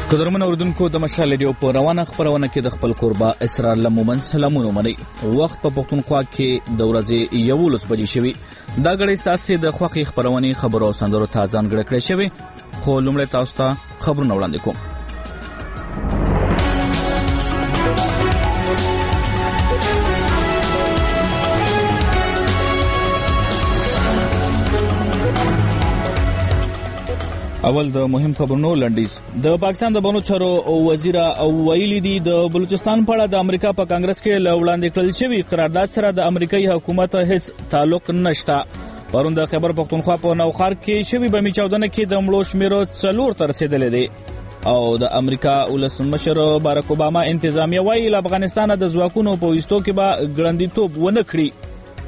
قدرمن اوردونکو د مشال ریډیو په روانه خبرونه کې د خپل قربا اسرار لمومن سلامونه مني. وخت په پښتونخوا کې د ورځې 11 بجې شوي. دا غړي ستاسو د خوخي خبرونه خبرو سندرو ته ځانګړي کړی شوی. خو لومړی تاسو ته خبرونه وړاندې کوم. اول د مهم خبرونو لنډیز. د پاکستان د بنو چارو وزیر او ویلي دي د بلوچستان په اړه د امریکا په کانګرس کې وړاندې کړل شوی قرارداد سره د امریکایي حکومت هیڅ تعلق نشته. پرون د خیبر پختونخوا په نوخار کې شوی بمی 14 کې د مړو شمیرو 4 تر رسیدلې دي او د امریکا ولسمشر باراک اوباما انتظامیه وایي له افغانستان د ځواکونو په وستو کې به ګړندیتوب ونه کړي.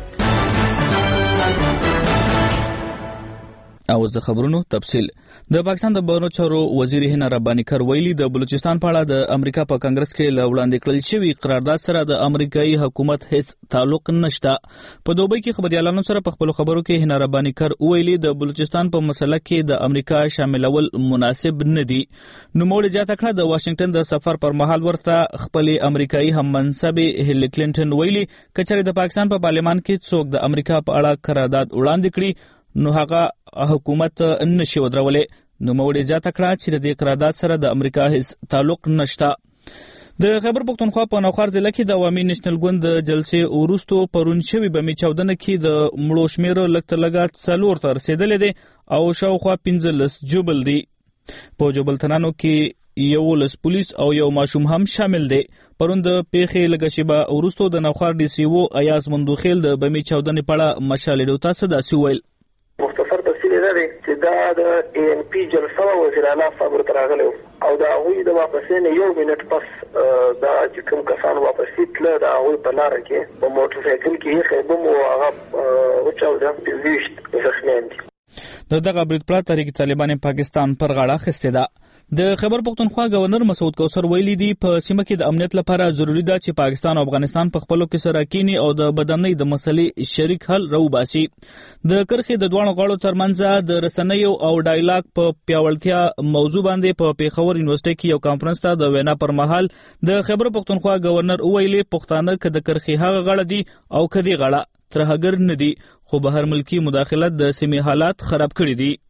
اوس د خبرونو تفصیل. د پاکستان د بهرنیو چارو وزیر هنا رباني کر ویلي د بلوچستان په اړه د امریکا په کانګرس کې وړاندې کړل شوی قرارداد سره د امریکایي حکومت هیڅ تعلق نشته. په دوبۍ کې خبريالانو سره په خپل خبرو کې هنا رباني کر ویلي د بلوچستان په مسله کې د امریکا شاملول مناسب نه دي. نو موږ جاته کړه د واشنگټن د سفر پر مهال ورته خپل امریکایي هم منصب هیلری کلینټن ویلي کچره د پاکستان په پارلمان کې څوک د امریکا په اړه قرارداد وړاندې کړي نو هغه حکومت نشي ودرولې. نو موږ جاته کړه چې د قرارداد سره د امریکا هیڅ تعلق نشته. د خیبر پختونخوا په نوخار ضلع کې د عوامي نېشنل ګوند د جلسې وروستو پرون شوی بمی 14 کې د مړو شمیر لږ لږ 4 تر رسیدلې دي او شاوخوا 15 جوبل دي. په جوبل تنانو کې 11 پولیس او یو ماشوم هم شامل دي. پرون د پیښې لږ شیبه وروستو د نوخار ډي سي او ایاز مندوخیل د بمی 14 په مشال ډیو تاسو د سویل مختصر تفصیل دی چې دا د ان پی جلسه وزیر اعلی صاحب تراغله او دا غوی د واپسین یو منټ پس دا چې کوم کسان واپس تل دا غوی په لار کې په موټر سایکل کې خیبم او هغه او چاو د پیوښت زخمیان دي. دغه برید پلا تحریک طالبان پاکستان پر غاړه خسته ده. د خیبر پختونخوا گورنر مسعود کوثر ویلي دی په سیمه کې د امنیت لپاره ضروری ده چې پاکستان او افغانستان په خپلو کې سره کینی او د بدنۍ د مسلې شریک حل راوباسي. د کرخې د دوه غاړو ترمنځ د رسنیو او ډایلاګ په پیاوړتیا موضوع باندې په پیښور یونیورسيټي کې یو کانفرنس ته د وینا پر مهال د خیبر پختونخوا گورنر ویلي پښتانه کده کرخې هغه غاړه دي او کدي غاړه ترهګر نه دي خو بهر ملکی مداخلت د سیمې حالات خراب کړي دي.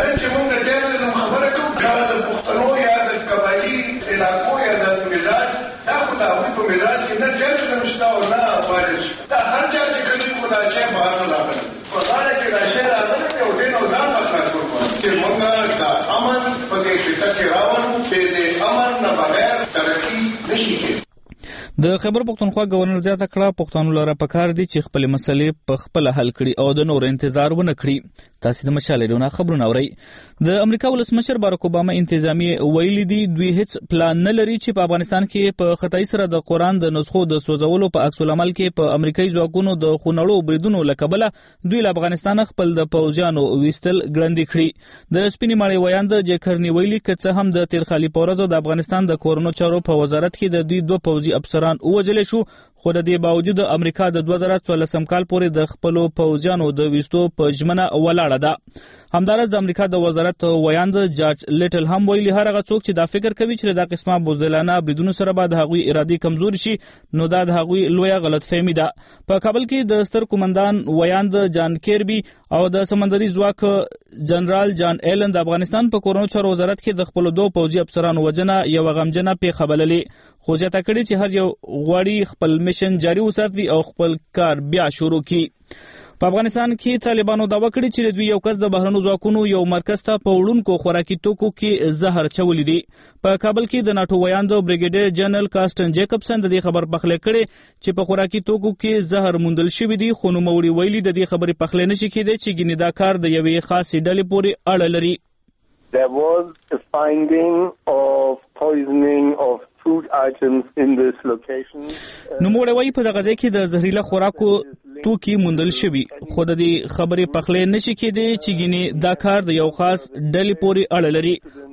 د خیبر پختونخوا گورنر زیاته کړه پښتون لره پکار دي چې خپل مسلې په خپل حل کړي او د نور انتظار ونه کړي. تاسو د مشالېونه خبرونه اورئ. د امریکا ولسمشر باراک اوباما انتظامیه ویلي دي دوی هیڅ پلان نه لري چې په افغانستان کې په خطای سره د قران د نسخو د سوځولو په عکس العمل کې په امریکایي ځواکونو د خونړو بریدونو لکبله دوی له افغانستان خپل د پوځیانو ویستل ګړندې کړي. د سپینې ماړی ویاند جکرنی ویلي کڅه هم د تیر خالي پورزو د افغانستان د کورونو چارو په وزارت کې د دوی دوه پوځي افسران ووجل شو خو د دې باوجود امریکا د 2014 کال پورې د خپل پوځیانو د وستو په ژمنه ولاړه ده. همدارس د امریکا د وزارت ویاند جارج لیټل هم ویلي هر هغه څوک چې دا فکر کوي چې دا قسمه بوزدلانه بریدونو سره به د هغوی ارادي کمزوري شي نو دا د هغوی لویه غلطفهمي ده. په کابل کې د ستر قومندان ویاند جان کیربي او د سمندري ځواک جنرال جان ایلن د افغانستان په کورونو چارو وزارت کې د خپل دوه پوځي افسرانو وجنه یو غمجنه پیښه بللې خو ځکه کړي چې هر یو غوړی خپل میشن جاری وساتي او خپل کار بیا شروع کړي. په افغانستان کې طالبانو دعوا کړې چې دوی یو کس د بهرنیو ځواکونو یو مرکز ته په وړونکو خوراکي توکو کې زهر چولې دي. په کابل کې د ناتو ویاند بریګیډیر جنرال کاسټن جیکبسن د دې خبر پخلی کړي چې په خوراکي توکو کې زهر موندل شوی دي خو نوموړي ویلي د دې خبرې پخلی نشي کېدی چې ګینې دا کار د یوې خاصې ډلې پورې اړه لري. There was a finding of poisoning of food items in this location. نو موږ وایي په دغه ځای کې د زهريله خوراکو توکي موندل شوی خو د دې خبرې پخلی نشي کېدی چې ګینې دا کار د یو خاص ډلې پورې اړه لري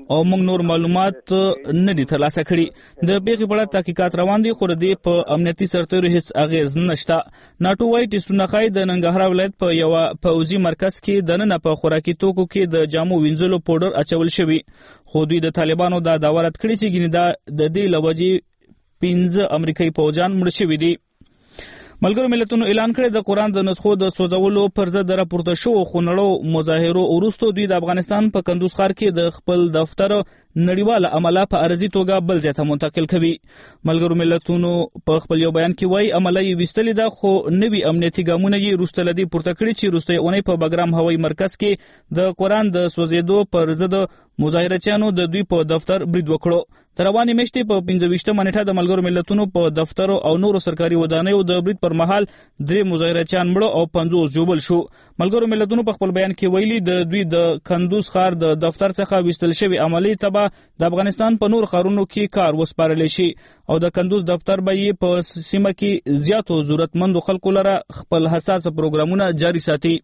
او موږ نور معلومات نه دي ترلاسه کړي. د پیښې په اړه تحقیقات روان دي خو د په امنیتي سرتېرو هیڅ اغیز نشته. ناټو وايي ټیسټونه ښایي د ننګرهار ولایت په یو پوځي مرکز کې دننه په خوراکي توکو کې د جامو وینځلو پوډر اچول شوی، خو دوی د طالبانو دا دعوه رد کړې چې ګینې دا د دې له وجې 15 امریکایي پوځیان مړه شوي دي. ملګرو ملتونو اعلان کړی د قرآن د نسخو د سوځولو پر ضد راپورته شوو خونړو مظاهرو وروسته دوی د افغانستان په کندوز ښار کې د خپل دفتر نړیواله عمله په عرضي توګه بل ځای ته منتقل کوي. ملګرو ملتونو په خپل یو بیان کې وایي عمله یې ویستلې ده خو نوي امنیتي ګامونه یې وروسته له دې پورته کړي چې وروستۍ اونۍ په بګرام هوایي مرکز کې د قرآن د سوځېدو پر ضد مظاهرچیانو د دوی په دفتر برید وکړو. تر روانې میاشتې په 25مه نیټه د ملګرو ملتونو په دفترو او نورو سرکاري ودانیو د برید پر مهال 3 مظاهرچیان مړه او 50 ژوبل شو. ملګرو ملتونو په خپل بیان کې ویلي د دوی د کندوز ښار د دفتر څخه ویستل شوی عملی ته د افغانستان په نور ښارونو کې کار وسپارلی شي او د کندوز دفتر به یې په سیمه کې زیاتو ضرورتمندو خلکو لره خپل حساسه پروګرامونه جاري ساتي.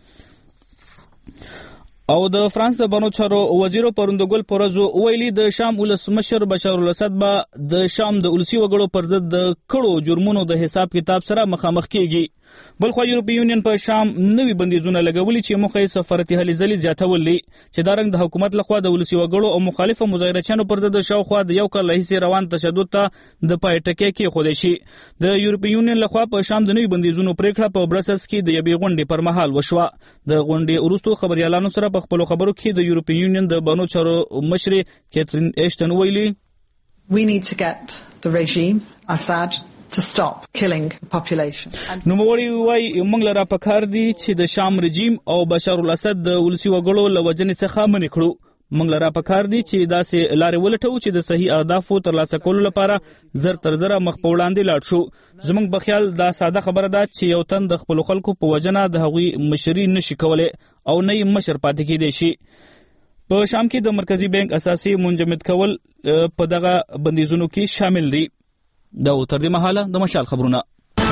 او د فرانس د بانو چارو وزیرو پروندګل پرزو ویلي د شام ولسمشر بشار الاسد به د شام د ولسی وګړو پر ضد د کړو جرمونو د حساب کتاب سره مخامخ کیږي. بلخو یورپی یونین په شام نوي بندیزونه لګولي چې موخه یې سفارتي هلې ځلې زیاتول دي چې دا رنګ د حکومت لخوا د ولسی وګړو او مخالفه مظاهرچیانو پر ضد شاوخوا د یو کال راهیسې روان تشدد ته د پای ټکی کېښودی شي. د یورپی یونین لخوا په شام د نوي بندیزونو پریکړه په برسلز کې د یوې غونډې پر مهال وشوه. د غونډې وروسته خبريالانو سره په خپلو خبرو کې د یورپی یونین د بانو چارو مشرې کیترین ایشتن ویلي We need to get the regime Assad to stop killing the population. نوموړي وایي موږ لره پکار دي چې د شام رژیم او بشار الاسد د ولسی وګړو له وجنې څخه منې کړو. موږ لره پکار دي چې داسې لارې ولټو چې د صحیح اهدافو ترلاسه کولو لپاره زر تر زره مخ په وړاندې لاړ شو. زموږ په خیال دا ساده خبره ده چې یو تن د خپلو خلکو په وجنه د هغوی مشري نشي کولی او نه یې مشر پاتې کېدی شي. په شام کې د مرکزی بانک اساسي منجمد کول په دغه بندیزونو کې شامل دي. دا تر دې مهاله د مشال خبرونه.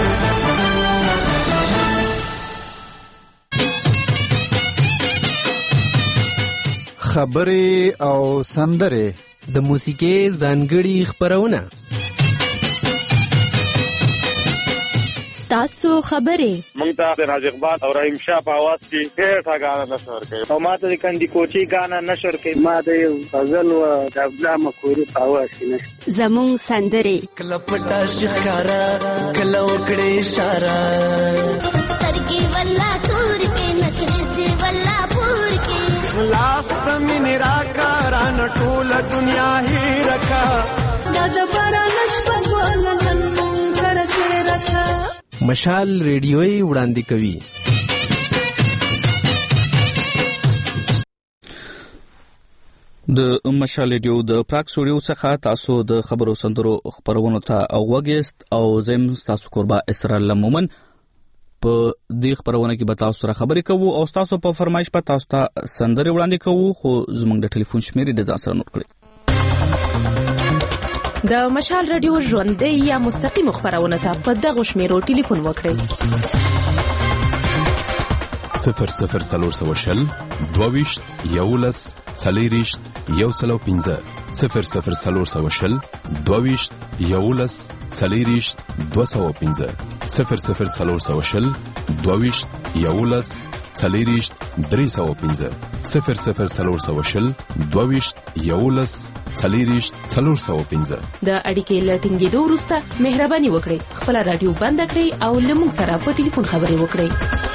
خبرې او سندرې د موسیقي ځانګړي خبرونه تاسو خبرې مونږ ته د راج اقبال او رحیم شاه په आवाज کې ډېر غانا نشور کوي او ماته د کندي کوچي غانا نشور کوي. ما د غزل او د ابلا مخوري په आवाज کې نشته. زموږ سندرې کله پټا شکارا کله وکړې اشاره سترګې ولا تور کې نخرې سي ولا پور کې لاس من راکاران ټول دنیا هي رکا دا زبره نشپ ولنن کرته رکا. مشال ریډیوي وړاندې کوي. د مشال ریډیو د پراګ سټوډیو څخه تاسو د خبرو سندرو خبرونو ته اوغېست او زم تاسو قربا اسرائیل مومن په دې خبرونه کې به تاسو سره خبرې کوو او تاسو په فرمایش په تاسو ته سندرې وړاندې کوو خو زموږ د ټلیفون شمیرې د ځان سره نوٹ کړئ. د مشال رادیو ژوندۍ یا مستقیم خبرونه ته په دغه شمیرو ټلیفون وکړئ. 00 420 11 40 115 00 420 12 11 40 215 00 420 12 11 40 315 00 420 12 11 40 415. د اړیکې لټینګېدو وروسته مهرباني وکړئ خپل رادیو بند کړئ او له موږ سره په ټلیفون خبرې وکړئ.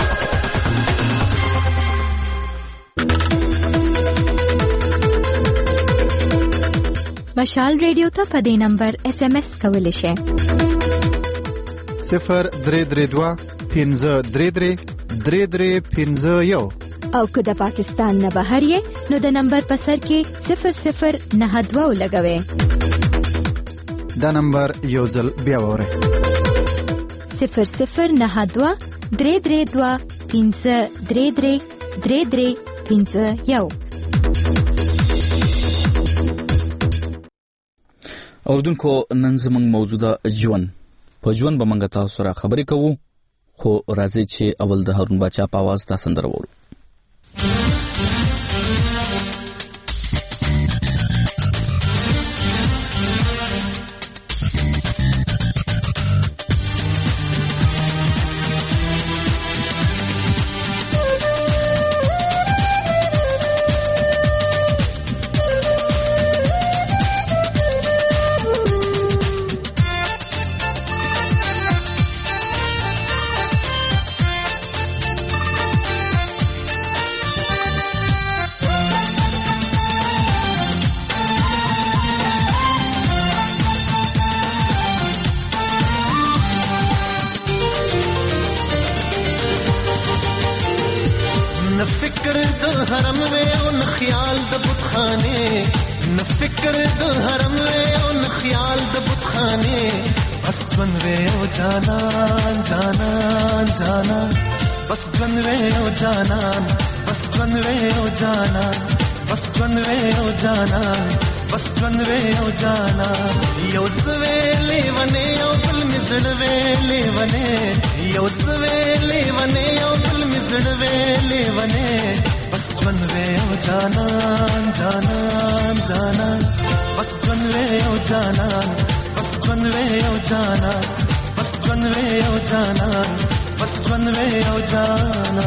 مشال ریډیو ته په دې نمبر SMS کولی شئ 0332 533 3351 او که د پاکستان نه بهر یې نو د نمبر په سر کې 0092 لګوئ. دا نمبر یو ځل بیا وره 0092 332 533 3351. اوردونکو نن زموږ موضوع ژوند په ژوند به موږ تاسو سره خبرې کوو خو راځي چې اول د هارون باچا په आवाज تاسو سندره وورو. न फिक्र द हरम वे उन ख्याल द बुतखाने न फिक्र द हरम वे उन ख्याल द बुतखाने बस बन वे ओ जाना जाना जाना बस बन वे ओ जाना बस बन वे ओ जाना बस बन वे ओ जाना बस बन वे ओ जाना यो सवेले वने ओ दिल मिसड़ वेले वने यो सवेले वने ओ दिल मिसड़ वेले वने बस बन वे ओ जाना जाना जाना बस बन वे ओ जाना बस बन वे ओ जाना बस बन वे ओ जाना बस बन वे ओ जाना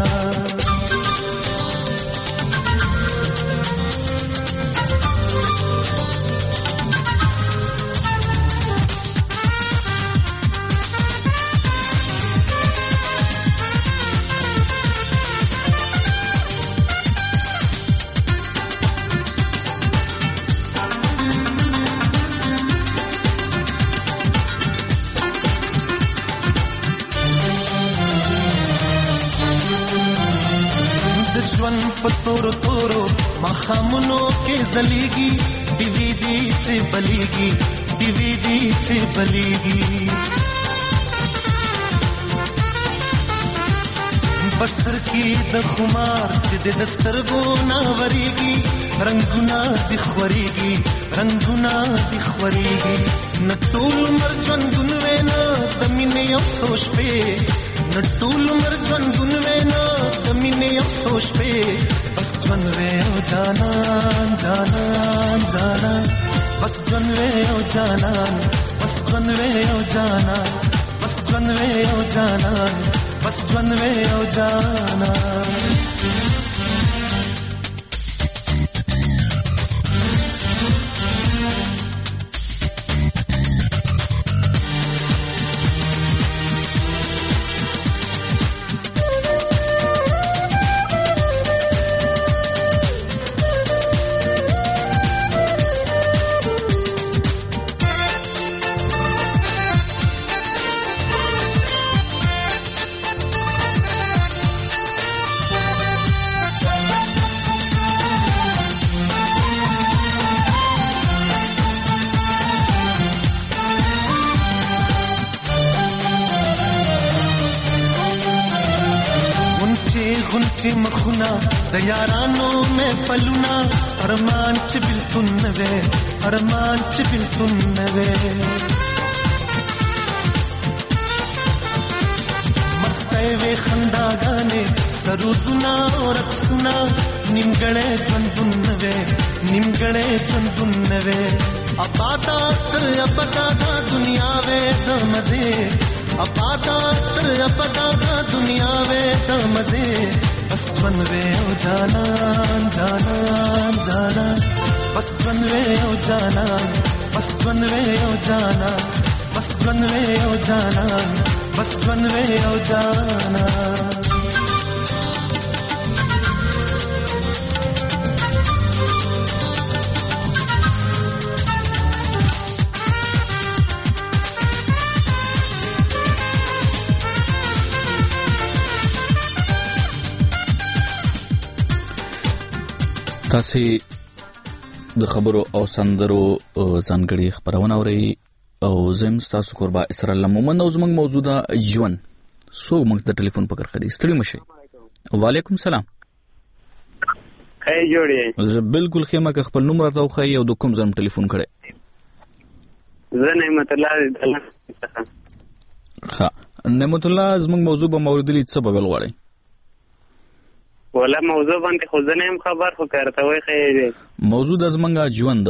ژوند په تورو تورو مخامونو کې زلیږي ډیوی دی چې بلیږي ډیوی دی چې بلیږي بسر کې د خمار چې د دسترګو نا وریږي رنگونه د خوريږي رنگونه د خوريږي نټول مرجن ګنوي نه د مینې افسوس په نټول مرجن ګنوي نه د مینې افسوس په بس جن وې او جانا جانا جانا بس جن وې او جانا بس جن وې او جانا بس جن وې او جانا بس جن وې او جانا مخونه د یارانو محفلونه ارمان چې بلتون نوې ارمان چې بلتون نوې مستې وې خنداګانې سرودونه او رقصونه نیمګړې ژوندون نوې نیمګړې ژوندون نوې ابادا تر ابدا د دنیا وې د مزه ابادا تر ابدا د دنیا وې د مزه बस बन वे ओ जाना जाना जाना बस बन वे ओ जाना बस बन वे ओ जाना बस बन वे ओ जाना बस बन वे ओ जाना تاسو د خبرو او سندرو ځانګړي خبرونه اورئ او زم تاسو قربا اسرائیل مومن او زمنګ موجوده ژوند سو موږ د ټلیفون په کرخدي ستړي مشه وعلیکم سلام خیر جوړی زه بالکل خیمه که خپل نوم راته خو یو د کوم ځم ټلیفون کړي زه نعمت الله ها نعمت الله زمنګ موضوع به موردلی څه بغل غواړي ولا موضوع باندې خو زه نه خبر خو کارته وای خیر موضوع د زمنګ ژوند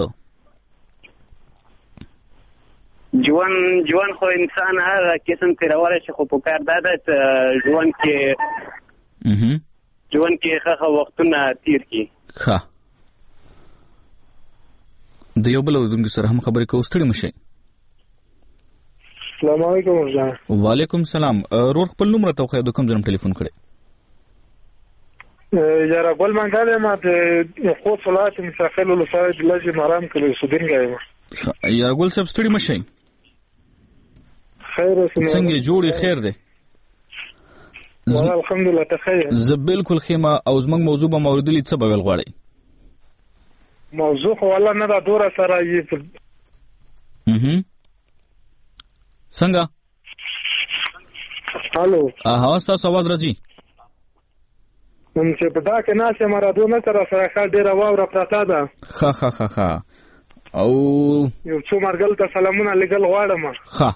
ژوند خو انسان هغه قسم تیرواله شي خو په کار داده ژوند کې ښه وختونه تیر کی ښه د یو بل ودونکو سره هم خبرې کوو ستړي مشه السلام علیکم ورځه وعلیکم سلام رور خپل نوم راته خو د کوم ځم ټلیفون کړي یاره بل منګاله ما د خو صلات مسافر له سره د لږه مرام کړو سودین غایم یاره ګل صاحب ستړي مشه خیر څنګه جوړی خیر دی والله الحمدلله تخیر. زه بالکل خیمه او زموږ موضوع به موردلی څه به ویل غواړئ؟ موضوع خو والله نه دا دوره سره یې څنګه؟ الو ها ستاسو आवाज راځي؟ چې په دا کې ناسې مرادو نه سره ښه ډېره واوره پرته ده. ښه او یو څو مرګل ته سلامونه لګل غواړم. ښه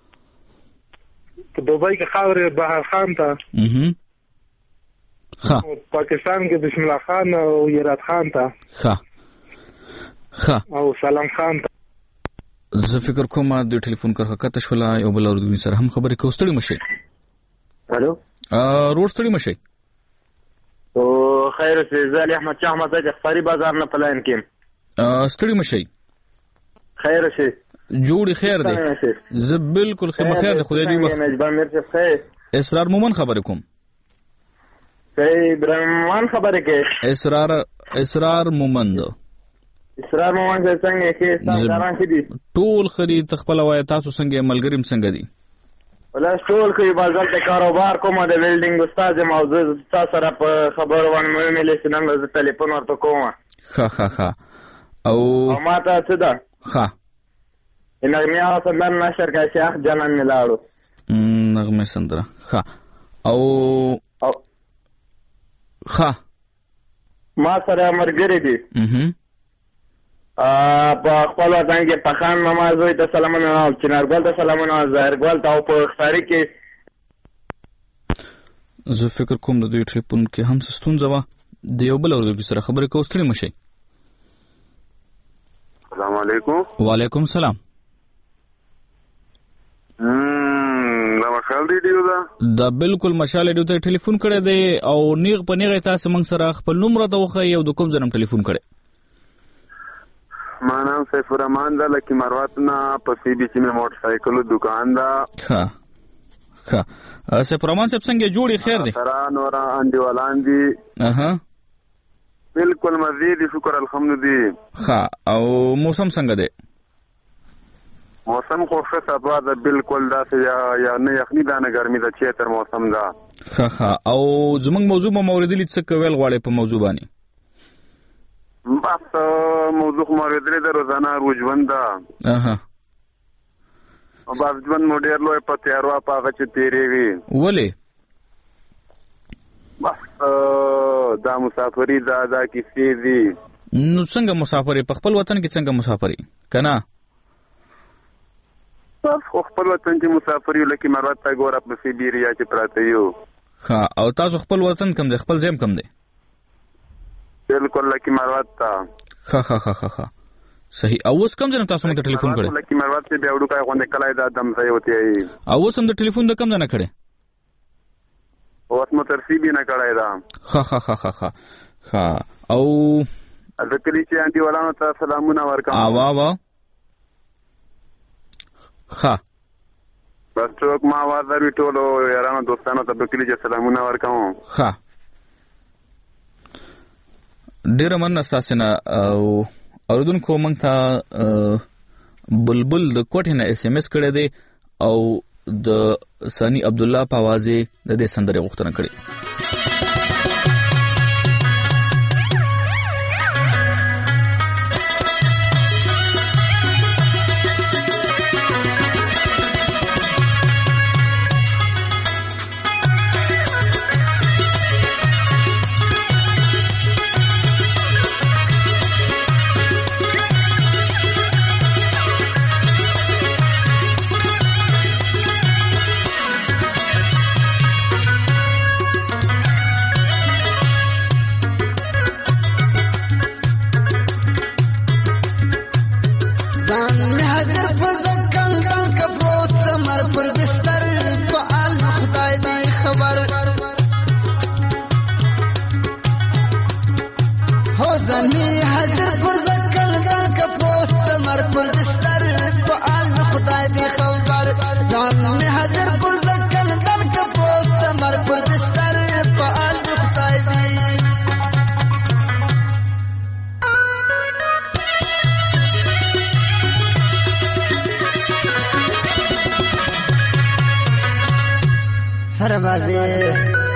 په دوبۍ کې خاورې بهر خان ته پاکستان کې بسم الله خان او یرات خان ته او سلام خان ته. زه فکر کوم د ټلیفون کرښه کته شوله یو بل اردوي سره هم خبرې کوو. ستړي مشئ. الو روډ ستړي مشئ. او خیر اوسې. زه علي احمد شاه احمد د اخباري بازار نه په لاین کې ستړي مشئ. خیر اوسې. جوړی خیر دی. زه بالکل خیر دی. خدای دې وخت. اسرار مومن خبرې کوم. برمان خبرې کې اسرار مومن دو. اسرار مومن څنګه کې ستاسو کې دي؟ ټول خري تخپل وای تاسو څنګه ملګریم څنګه دي؟ ولا ټول کې بازار ته کاروبار کوم د ویلډینګ استاد موضوع تاسو سره په خبر باندې ملي څنګه ز ټلیفون ورته کوم. ښه او ما ته څه ده؟ ښه نغمه سندره نشر کا شیخ جنان ملاړو. نغمه سندره ښه او ښه ما سره مرګري دي. په خپل وطن کې پخان نماز وي ته سلامونه او چنارګل ته سلامونه ظاهرګل ته او په خاري کې. زه فکر کوم د دوی ټلیفون کې هم ستونزه وه. د یو بل اردوي سره خبرې کوو. ستړي مشئ. السلام علیکم. وعلیکم السلام. دا مشال ریډیو ده؟ دا بالکل مشال ریډیو ته ټلیفون کړی دی او نیغ په نیغه تاسو موږ سره خپل نوم راته وښایئ او د کوم ځای نه ټلیفون کړی؟ ما نام سیف الرحمن ده لکه مروت نه په سی بي سي مې موټر سایکلو دکان ده. ښه سیف الرحمن صاحب څنګه جوړی خیر دی؟ سره نور انډیوالان دي. بالکل مزید شکر الحمدلله. ښه او موسم څنګه دی؟ موسم خو ښه سبا ده بالکل داسې یا نه یخني ده نه ګرمي ده چې تر موسم ده. ښه او زموږ موضوع به موردلی څه کویل غواړئ په موضوع باندې؟ بس موضوع موردلی ده روزانه ژوند ده. بس ژوند مو ډېر لوی په تیارو په هغه چې تېرېږي. ولې؟ بس دا مسافري دا کیسې دي. نو څنګه مسافري؟ په خپل وطن کې څنګه مسافري که نه؟ خو خپل وطن کې مسافري لکه مروت ته ګوره په سیبیریا کې پراته یو. ښه او تاسو خپل وطن کوم دی؟ خپل ځای کوم دی؟ بالکل لکه مروت ته. ښه صحیح. او اوس کوم ځای نه تاسو موږ ته ټلیفون کړی؟ لکه مروت کې بیا وډوکای غونډې کلی دا دم ځای وتی. او اوس هم د ټلیفون د کوم ځای نه کړی؟ اوس مو تر سی بي نه کړی ده. ښه او د کلي چې انډیوالانو ته سلامونه ورکوم. ښه بس څوک ما आवाज لري ټولو یارانو دوستانو ته په کلي کې سلامونه ورکوم. ښه ډېره مننه ستاسې نه. او اورېدونکو موږ ته بلبل د کوټې نه SMS کړی دی او د ثاني عبدالله په आवाज د دې سندرې غوښتنه کړې. हर बाजे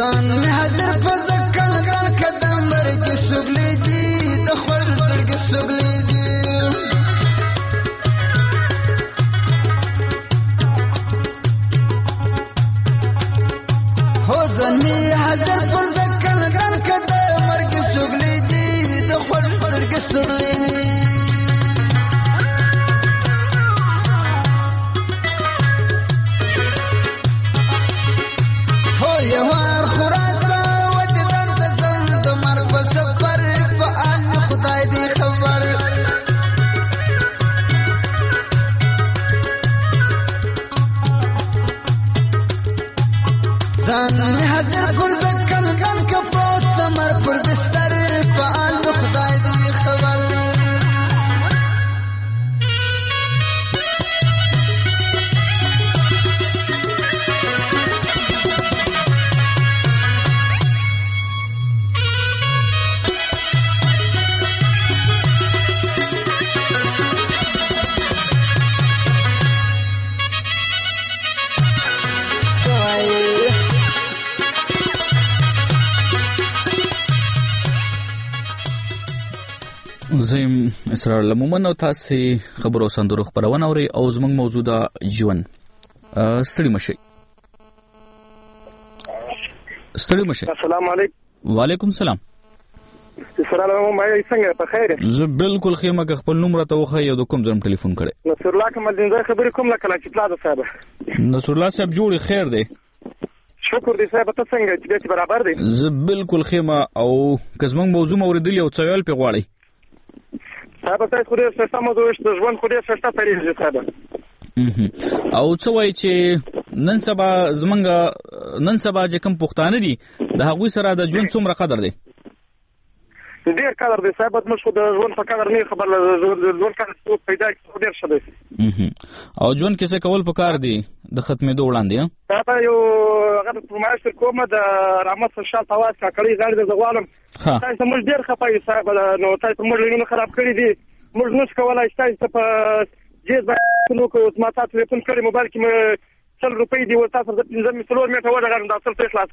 ځان مې حاضر په ځکل ځان قدم مرګې سوګلې دي د خوږ زړګې سوګلې دي هو ځان مې حاضر په ځکل ځان قدم مرګې سوګلې دي د خوږ زړګې سوګلې دي یوار خوراسته وجدان ته ځم د مرګ په سفر په ان خدای دې خبر ځان مې حاضر پر ځکل ګن که پروت د مرګ پر بستر په ان خدای دې خبر زم اسرار لمومن او تاسو خبرو سندرو خبرونه اوري او زموږ موضوع ژوند ستړي مشي السلام علیکم. وعلیکم السلام. اسرار لمومن څنګه په خیر؟ زه بالکل خیمه که خپل نوم راته وخی او د کوم ځم ټلیفون کړي. نصر الله کمال دین زه خبرې کوم لکه چې پلاده صاحب. نصر الله صاحب جوړ خیر دی. شکر دې صاحب ته څنګه چې برابر دی؟ زه بالکل خیمه او که زموږ موضوع اوریدلی او څویل په غواړي. صاحب تاسو خو ډېر څه موضوع د ژوند خو ډېر څه تاریخ صاحب. او څه وایي چې نن سبا چې کوم پښتانه دي د هغوی سره د ژوند څومره قدر دی؟ ډېر قدر دی صاحب. موږ خو د ژوند په قدر نه خبر ژوند قدر پیدا کړو ډېر ښه دی. او ژوند کې څه کول پکار دي د ختمېدو وړاندې؟ صاحب یو هغه فرمایش کومه د رحمت شاه تواس کاکړي غاړي د زغوالم تاسو موږ ډېر خپای صاحب نو تاسو موږ لینو خراب کړی دي. موږ نو کولای تاسو په جیز باندې کو ما تاسو ټلیفون کړی موبایل کې 100 روپۍ دی ورته تاسو د 15 میټر ودغړم د اصل څه خلاص.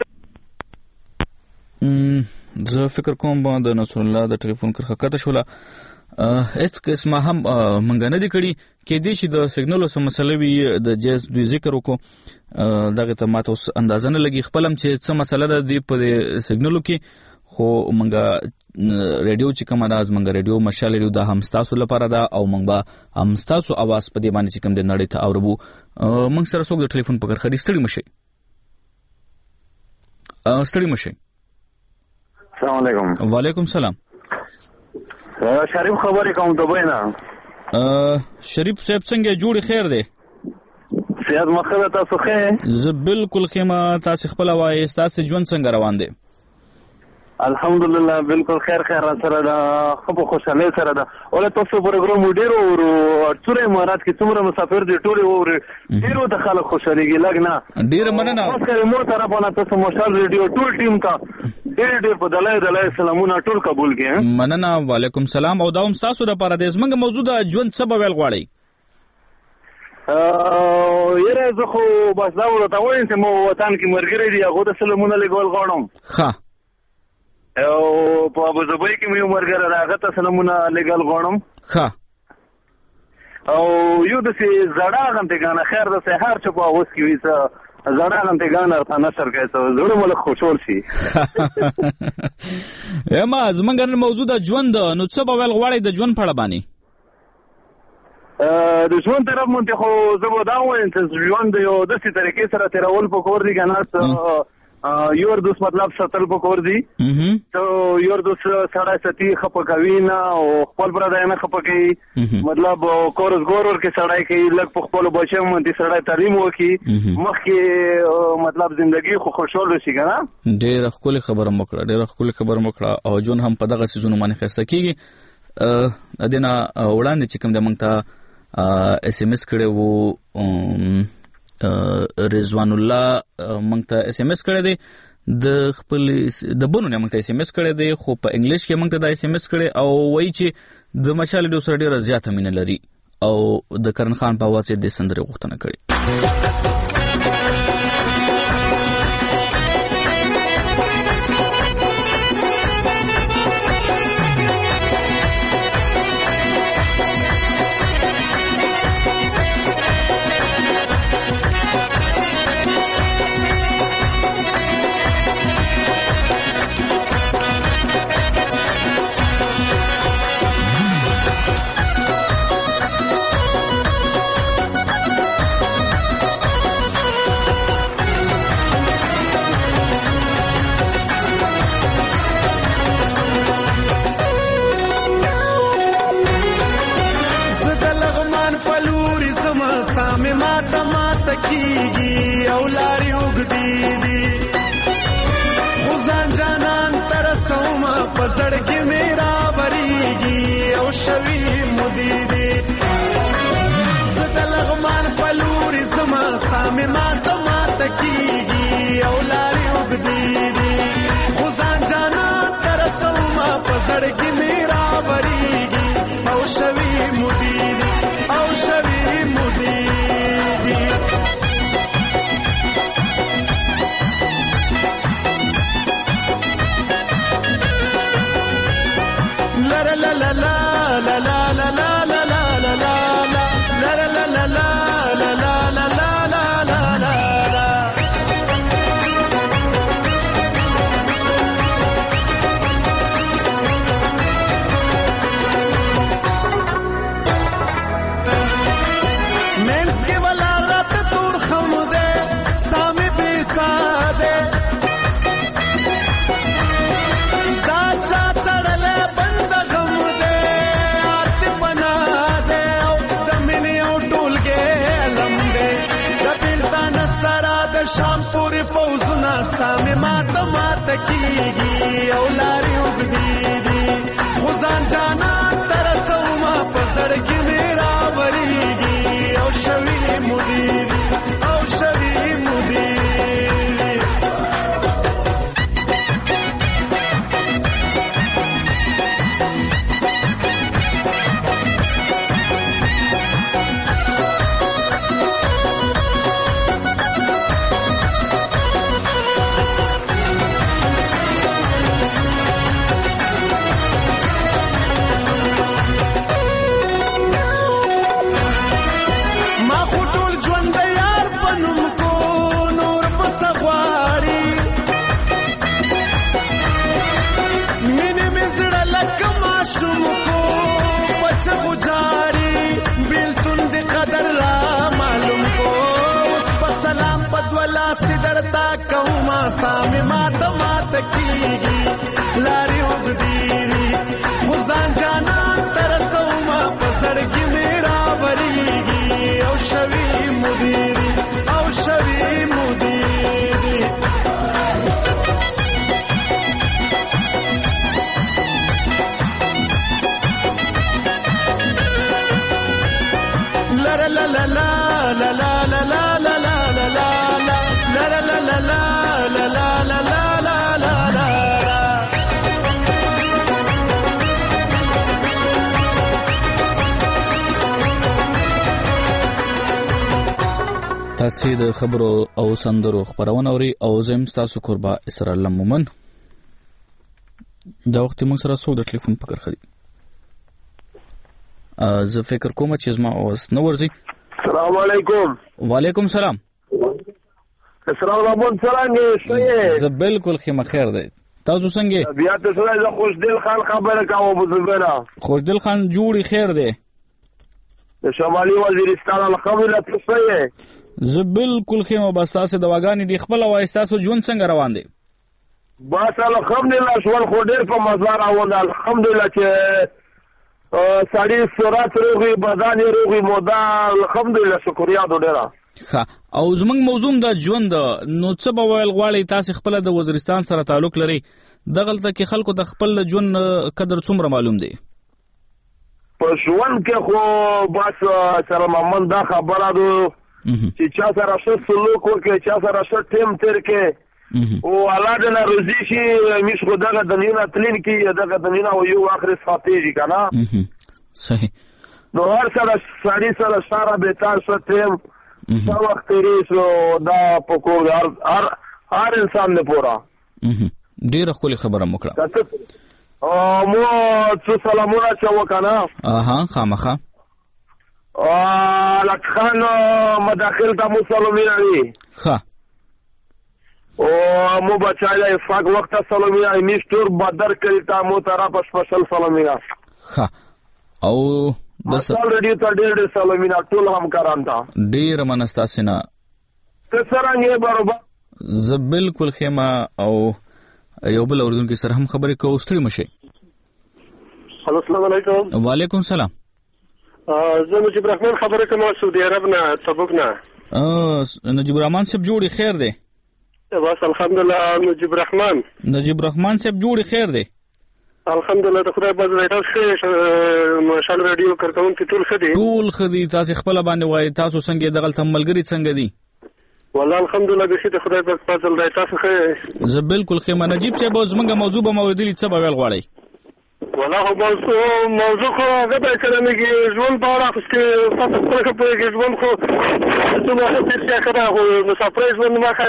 زه فکر کوم باندې نصر الله د ټلیفون کرخه کته شوله هیڅ قسمه هم منګ نه دی کړي کې دې شي د سیګنالو سم مسله وي د جیز دوی ذکر وکړو دغه ته ماته اندازه نه لګي خپلم چې څه مسله ده دی په سیګنالو کې خو منګ ریډیو چې کومه ده منګ ریډیو مشال ریډیو د هم تاسو لپاره ده او منګ به هم تاسو आवाज په دې باندې چې کوم د نړۍ ته اوربو منګ سره څوک د ټلیفون په کرخه ستړي مشي. السلام علیکم. وعلیکم السلام. شریف خبرې کوم دوبۍ نه. شریف صاحب څنګه جوړ خیر دی؟ سیاد مخه تاسو خیر؟ زه بالکل خیمه تاسو خپل وایي تاسو ژوند څنګه روان دی؟ الحمدلله بالکل خیر سره دا خو خوشاله سره دا ول تاسو پروګرام ډیرو څوره امارات کې څومره مسافر دي ټول ډیرو د خلک خوشاليږي لګنا ډیر مننه اوسه مو طرفونه تاسو مشال ریډیو ټول ټیم ته ډیر په دلای سلامونه ټول قبول کړئ. مننه. وعلیکم السلام. او دا هم تاسو د پاره د زمنګ موضوع د ژوند څه بویل غواړي؟ یره زه خو بس دا ورته وایم چې مو وطن کې مرګري دي هغه د سلامونه لګول غواړم. ښه. او په ابوظبي کې مې مرګره راغه ته سلامونه لګول غواړم. ښه. او یو د سي زړه غنته غاڼه خیر د سحر چې په اوس کې ویسه زړه غنته غاڼه ته نشر کوي ته زړه مل خوشحال شي. اما زمونږ نن موضوع د ژوند نو څه به ول غواړي د ژوند په اړه باندې؟ د ژوند طرف مونږ خو زه دا وایم چې ژوند یو د څه طریقې سره تیرول پکور دي کنه یور دوس مطلب ساتل پکور دي ته یور دوس سړی ستی خپکوي نه او خپل برادر نه خپکوي مطلب کورس ګورور کې سړی کې لګ په خپل بچو مونږ سړی تعلیم وکي مخکې مطلب ژوندۍ خو خوشاله شي کنه. ډېر خپل خبره مکړه او جون هم په دغه سيزونو باندې خسته کیږي. ادینا وړاندې چې کوم د مونږ ته SMS کړي وو رضوان الله مونږ ته SMS کړي دي د خپل د بونو نه مونږ ته SMS کړي دي خو په انګلیش کې مونږ ته د SMS کړي او وایي چې د مشال ډو سره ډیره زیاته مینه لري او د کرن خان په واسطه د سندره غوښتنه کړي. کیږي او لارې اوږدې دي خو ځان جانان ته رسومه په زړګي مې راورېږي او شوي مودې دي زه د لغمان په لورې ځمه ساه مې ماته کیږي او لارې اوږدې دي خو ځان جانان ته رسومه په زړګي مې راورېږي او شوي مودې دي او شوي مودې دي لا لا لا لا لا لا لا لا لا لا لا لا لا لا لا لا لا لا شام پورې فوزونه سامې ماته کیږي او لارې اوږدې دي خو ځان جانان ته رسومه په زړګي مې راورېږي او شوي مودې دي او شوي مودې دي सिदरता कहूँ सामे माता कीगी लारी उगदीरी खुजान जाना तरसौमा पसड़गी मेरा वरीगी औशवी मुदीरी औशवी मुदीरी ला ला ला ला ला ला ला ला ला ला ला ला La la la la la la la la la la la la تاسو د خبرو او سندرو خبرونه اوري او زم تاسو قربا اسرائیل مومن دا وخت موږ سره څو د ټلیفون په کرخدي زه فکر کوم چې زما اوس نو ورځي. السلام علیکم. وعلیکم السلام. السلام علیکم. څنګه زه بالکل خیر دی. تاسو څنګه؟ بیا تاسو له خوشدل خان خبره کوم بزرګرا. خوشدل خان جوړی خیر دی. د شمالي وزیرستان الخبره تاسو یې. زه بالکل خیر او بس تاسو دواګانی دی خپل وایستاسو ژوند څنګه روان دی؟ بس الحمدلله شول خو ډیر په مزار او الحمدلله چې سړی سورات روغي بدن روغي مودا الحمدلله شکریا ډیره. ها او زمنګ موضوع د ژوند نو څه به ویل غواړي تاسو خپل د وزیرستان سره تعلق لري دغلته کې خلکو د خپل ژوند قدر څومره معلوم دی؟ په ژوند کې خو بس سره ممن دا خبره ده چې چا سره څه سلوک وکړي چا سره څه ټیم تیر کې او الله دې نه روزي شي مش خو دغه د نیونه تلین کې دغه د نیونه یو اخر استراتیژي کنه صحیح نو هر سره سړی سره سره به تاسو ټیم څو وخت ریسو دا پکور هر انسان نه پورا ډیره خولي خبره مکړه مو څو سلامونه چا وکنه خامخه لکخان مداخل تا مو سلامونه وی ها او مو بچایله افاق وخت سلامونه میشتور بدر کړی تا مو طرف سپیشل سلامونه ها او دسل ریډیو ته ډېر سلامونه ټول همکاران ته ډېر منستاسینا څنګه برابر ز بالکل خیمه او یو بل اوردونکو سره هم خبرې کوو ستړي مشه. السلام علیکم. وعلیکم السلام. زه نجیب الرحمن خبره کوم سعودي عرب نه تبوک نه. نجیب الرحمن صاحب جوړي خیر دی؟ بس الحمدلله. نجیب الرحمن صاحب جوړي خیر دی؟ الحمدلله د خدای په فضل ښه. مشال رادیو کارکونکي ټول ښه دي. تاسو خپل باندې وایي تاسو څنګه دغلته ملګري څنګه دي؟ والله الحمدلله د خدای په فضل دی. تاسو ښه؟ زه بالکل ښه. نجیب صاحب زمونږ موضوع به موردلی څه به ویل غواړئ؟ والله موضوع خو هغه دی چې زموږ ژوند په اړه چې تاسو خپله ښه پوهېږئ. ژوند خو څومره ښه تېر شي ښه ده، خو مسافرۍ ژوند مه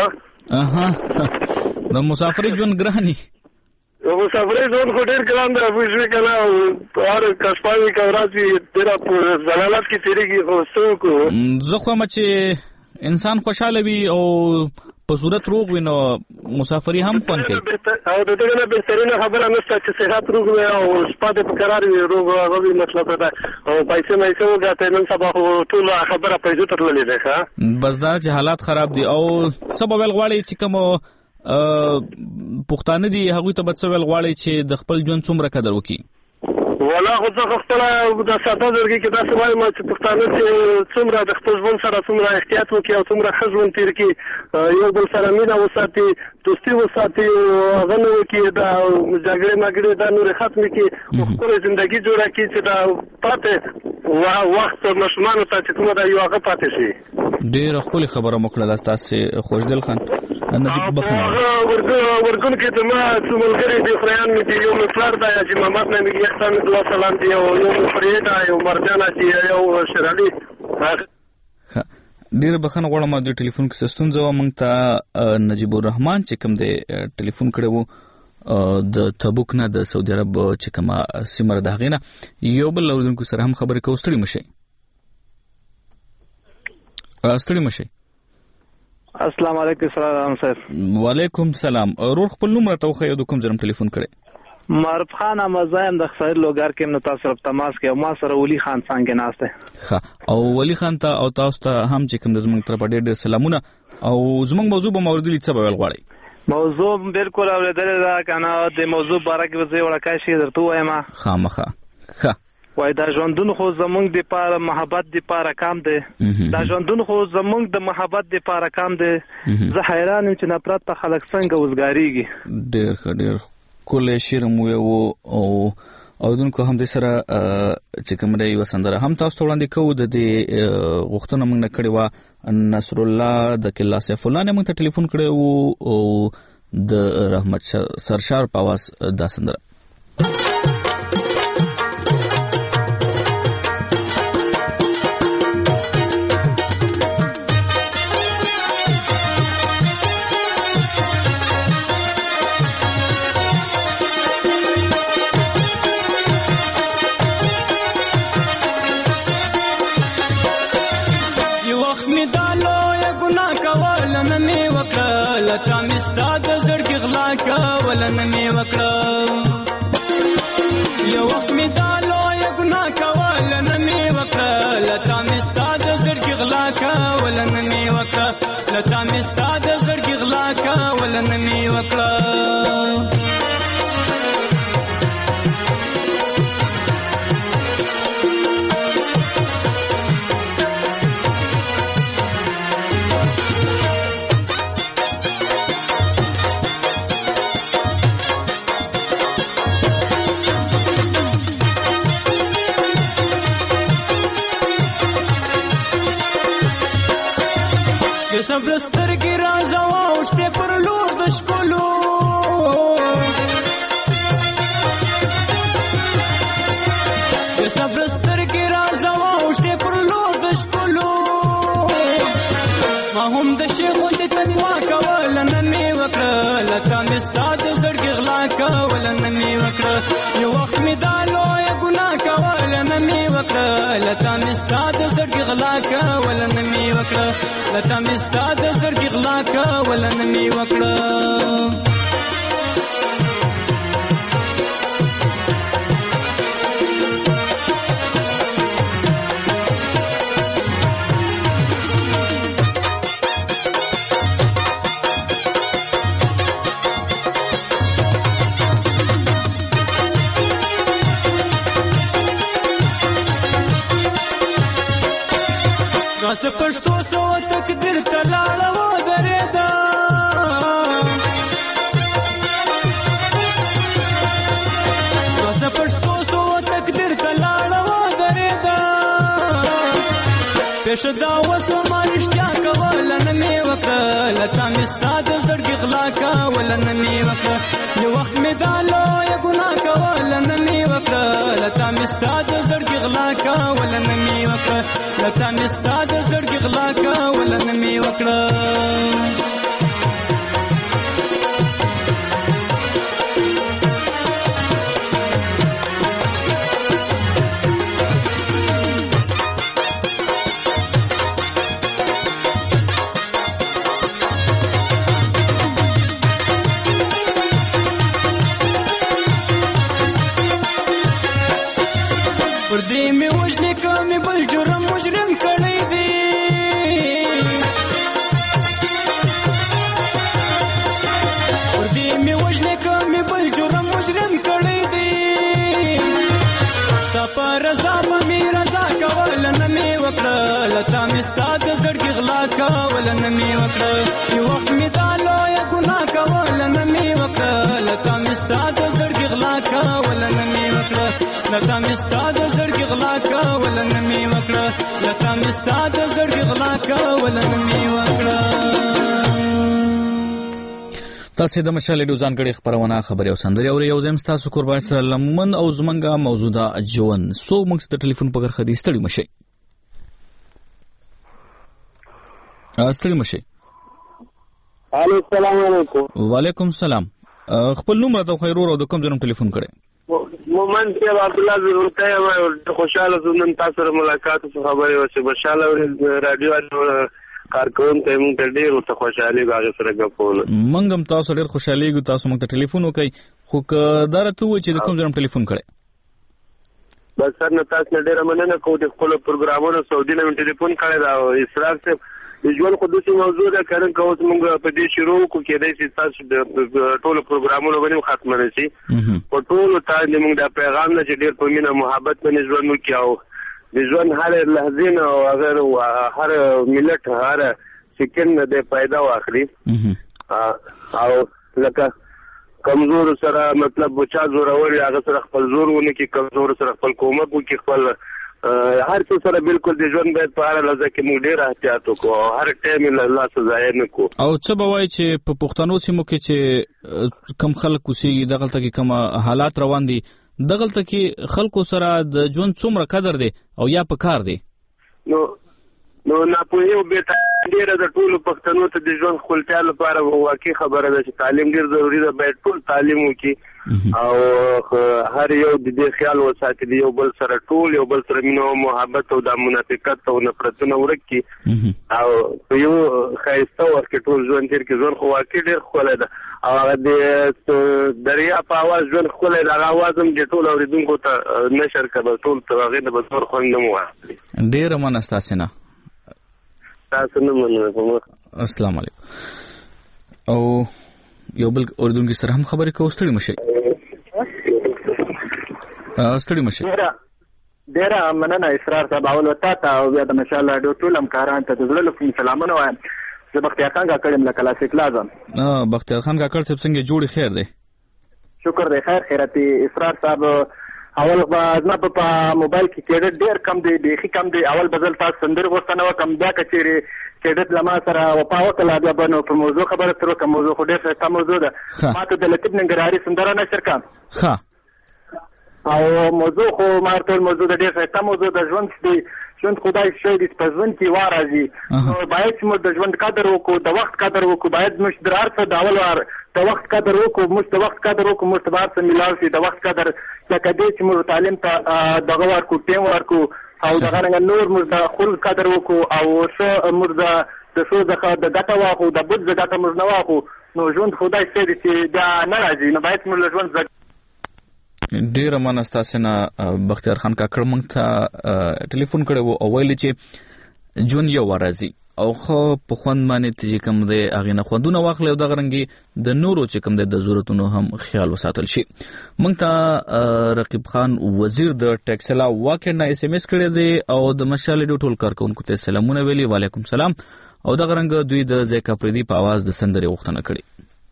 ښیه. د مسافرۍ ژوند ګران وي. مسافرۍ ژوند خو ډېر ګران دی، پوه شوې که نه. هر که شپه وي که ورځ وي ډېره په ضلالت کې تېرېږي. خو څه وکړو؟ زه خو چې انسان خوشحاله وي او په صورت روغ وي نو مسافري هم خوند کوي. او د دغه نه بهترینه خبره نشته چې صحت روغ وي او شپه دې په قرار وي، روغ هغه وي مطلب ده. او پیسې مایسې وګټئ، نن سبا خو ټوله خبره پیسو ته تللې ده. ښه بس دا چې حالات خراب دي. او څه به ویل غواړئ چې کوم پښتانه دي هغوی ته به څه ویل غواړئ چې د خپل ژوند څومره قدر وکړي؟ والله خو زه خپله د ساده زړګي کې داسې وایم چې پښتانه چې څومره د خپل ژوند سره څومره احتیاط وکړي او څومره ښه ژوند تېر کړي، یو بل سره مینه وساتي، دوستي وساتي، هغه نه وکړي د جګړې مګړې دا نورې ختمې کړي، ښکلې زندګي جوړه کړي چې دا پاتې وخت ماشومانو ته چې کومه ده یو هغه پاتې شي. ډېره ښکلې خبره مو کړله تاسې خوشدل خان. ورګون کې زما څو ملګري دي، خریان مې دي، یو مې پلار دی حاجي محمد نه مې یختا مې دعا سلام دي، او یو مې فریده، یو مرجانه دي، یو شرالي. ډېره بخښنه غواړم د ټلیفون کې څه ستونزه وه. موږ ته نجیب الرحمن چې کوم دی ټلیفون کړی و د تبوک نه د سعودي عرب چې کومه سیمه ده د هغې نه. یو بل اورېدونکو سره هم خبرې کوو. ستړي مشئ. السلام علیکم سلام صاحب. وعلیکم سلام. ورور خپل نوم راته وښیه، د کوم ځای ټلیفون کړی؟ معروف خان احمد زایم د خسایل لوګر کې نو تاسو سره تماس کې او ما سره ولی خان څنګه ناشته. ښه او ولی خان ته او تاسو ته هم چې کوم د زموږ طرفه ډېر سلامونه. او زموږ موضوع به موردلی څه به ویل غواړئ؟ موضوع بالکل اورېدلې ده که نه، د موضوع باره کې به زه وړکای شي درته ووایم. خامخا. ښه وای دا ژوندون خو زمونږ د پاره محبت د پاره کام دی. دا ژوندون خو زمونږ د محبت د پاره کام دی. زه حیران یم چې نفرت ته خلک څنګه وزګاریږي. ډېر ښه، ډېر ښکلی شعر مو ویو او اورېدونکو هم دې سره چې کوم دی یوه سندره هم تاسو ته وړاندې کوو. د دې غوښتنه موږ نه کړې وه. نصرالله د کلا سیف الله نه موږ ته ټلیفون کړی و او د رحمت سرشار په اواز دا سندره. لکه مستا د زړګي غلا کوله نه مې وکړه، یو وخت مې دا لویه ګناه کوله نه مې وکړه، لکه مستا د زړګي غلا کوله نه مې وکړه، لکه مستا د زړګي غلا کوله نه مې وکړه. صبر سترګې رازه واوښتې پر لور د ښکلو، د صبر سترګې رازه واوښتې پر لور د ښکلو، ما هم د شیخو د تقوا کوله نه مې وکړه، لکه مې ستا د زړګي غلا کوله نه مې وکړه، یو وخت مې دا لویه ګناه کوله نه مې وکړه، لکه مې ستا د زړګي غلا کوله نه مې وکړه، لکه مې ستا د زړګي غلا کوله نه مې وکړه. لاړه و درېدا وسه پښتو سو تقدیر ته لاړه و درېدا پېښه دا وسه ما رښتیا کوله نه مې وکړه لته مې ستا د زړګي غلا کوله نه مې وکړه یو وخت مې دا لویه ګناه کوله نه مې وکړه لته مې ستا د زړګي غلا کوله نه مې وکړه لته مې ستا د زړګي غلا کوله نه مې وکړه پر دې مې وژنې که مې بل جرم مجرم کړی دی پر دې مې وژنې که مې بل جرم مجرم کړی دی ستا په رضا به مې رضا کوله نه مې وکړه لته مې ستا د زړګي غلا کوله نه مې وکړه یو وخت مې دا لویه ګناه کوله نه مې وکړه لته مې ستا د زړګي غلا کوله نه مې وکړه لته مې ستا د زړګي غلا کوله نه مې وکړه لته مې ستا د زړګي غلا کوله نه مې وکړه. تاسو د مشال ډیو ځانګړي خبرونه خبري او سندري او یو زم تاسو قربان سره لمن او زمنګه موضوعه ژوند سو موږ د ټلیفون په غرخه دي ستړي مشي الو السلام علیکم. وعلیکم السلام. خپل نوم راته خیرور او د کوم ځای ټلیفون کړي؟ مومن صاحب عبد الله زورته یم خوشاله زمون تاسو سره ملاقات خبرې وشي خوشاله رادیو کارکون ته موږ ډېر ورته خوشالي غاغه سره غوښول موږ هم تاسو ډېر خوشاليږو تاسو موږ ته ټلیفون وکړي خو کدارته و چې د کوم ځای ټلیفون کړي بس سر نه تاسو ډېر مننه کوم د خپل پروګرامونو سعودي نه ټلیفون کړی دا اسراف ته د ژوند خصوصي موضوع ده کړه کوم موږ په دې شروع کو کېدای شي تاسو د ټول پروګرامونو باندې ختم نه شي په ټول ته موږ د پیغام نه چې ډېر په مینه محبت باندې ژوند وکړو د ژوند هر لحظه او اگر هر ملت هر سکند د پیدا واخلي او لکه کمزور سره مطلب بچا زور اوري هغه سره خپل زور ونه کې کمزور سره خپل کومک وکړي خپل هر څه سره بالکل د ژوند باید په اړه لږه کې موږ ډېر احتیاط وکړو هر ټایم الله سزا نه کو او څه به وایي چې په پښتنو سیمو کې چې کم خلک اوسېږي دغلته کې کوم حالات روان دي دغلته کې خلکو سره د ژوند څومره قدر دی او یا په کار دی نو ناپوهي او ډېره د ټولو پښتنو ته د ژوند خپلتیا لپاره واقعي خبره ده چې تعلیم ډېر ضروري ده باید ټول تعلیم وکړي او هر یو د دې خیال وساتي یو بل سره ټول یو بل سره مینه او محبت او د منافقت او نفرتونه ورک کړي او یو ښایسته وخت کې ټول ژوند تېر کړي ژوند خو واقعي ډېر ښکلی ده او هغه د دریا په اواز ژوند ښکلی ده هغه اواز هم چې ټول اورېدونکو ته نشر کړه ټول هغې نه به زور خوند هم واخلي ډېره مننه ستاسې نه السلام علیکم او یو بل اردوونکي سره هم خبرې کوو ستړي مشي ډېره مننه اسرار صاحب اول وتا ته او بیا د مشال راډیو ټول همکاران ته د زړه له کومې سلامونه وایم زه بختیار خان کاکړ یم له کلاسیک لازم بختیار خان کاکړ صاحب څنګه جوړې خیر دی شکر دی خیر خیراتي اسرار صاحب اول زما په موبایل کې کېډټ ډېر کم دی بیخي کم دی اول بدل تاسو سندرې غوښتنه وکړم بیا که چېرې کېډټ له ما سره وفا وکړله بیا به نو په موضوع خبره تر وکړم موضوع خو ډېر ښایسته موضوع ده ما ته د لطیف ننګرهاري سندره نشر کړم او موضوع خو ما ټول موضوع د ډېر ښایسته موضوع د ژوند دی ژوند خدای شوی دی په ژوند کې وا راځي نو باید چې موږ د ژوند قدر وکړو د وخت قدر وکړو باید موږ د هر څه د اول وار د وخت قدر وکړو موږ د وخت قدر وکړو موږ ته به هر څه میلاو شي د وخت قدر لکه دې چې موږ تعلیم ته دغه ورکړو ټیم ورکړو او دغه رنګه نور موږ د خلق قدر وکړو او ښه موږ د ښو څخه د ګټه واخلو د بد د ګټه موږ نه واخلو نو ژوند خدای شوی دی چې بیا نه راځي نو باید موږ له ژوند ډېره مننه ستاسې نه بختیار خان کاکړ موږ ته ټلیفون کړی و او ویلې چې ژوند یو وار راځي او خو په خوند باندې چې کوم دی هغې نه خوندونه واخلئ او دغه رنګې د نورو چې کوم دی د ضرورتونو هم خیال وساتل شي موږ ته رقیب خان وزیر د ټیکسلا واکر نه SMS کړی دی او د مشال ډیو ټول کارکونکو ته سلامونه ویلي وعلیکم سلام او دغه رنګ دوی د زیکا پردي په आवाज د سندرې غوښتنه کړې.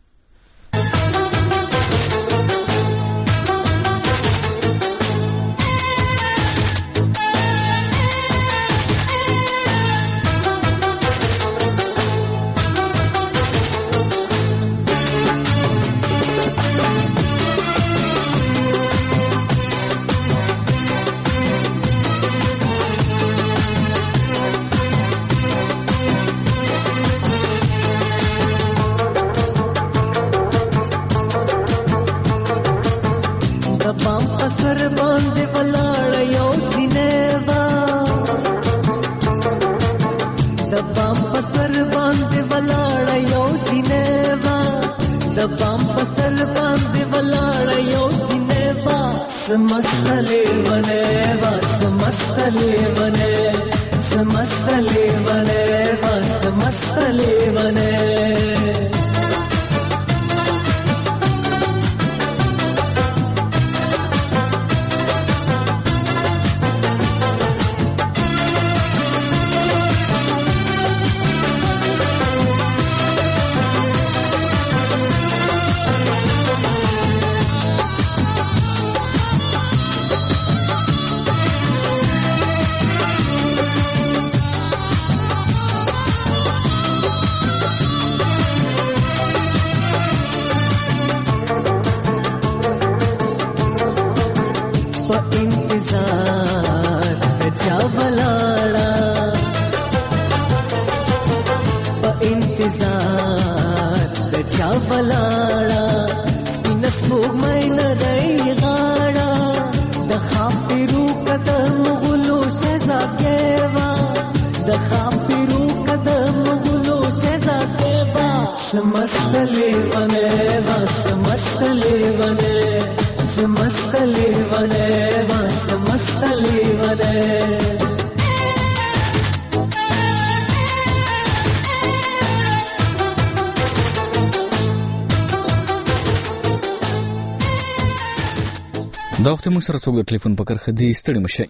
دا وخت موږ سره څوک د ټلیفون په کرښه دی. ستړي مشئ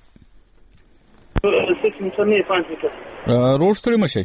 روډ ستړي مشئ.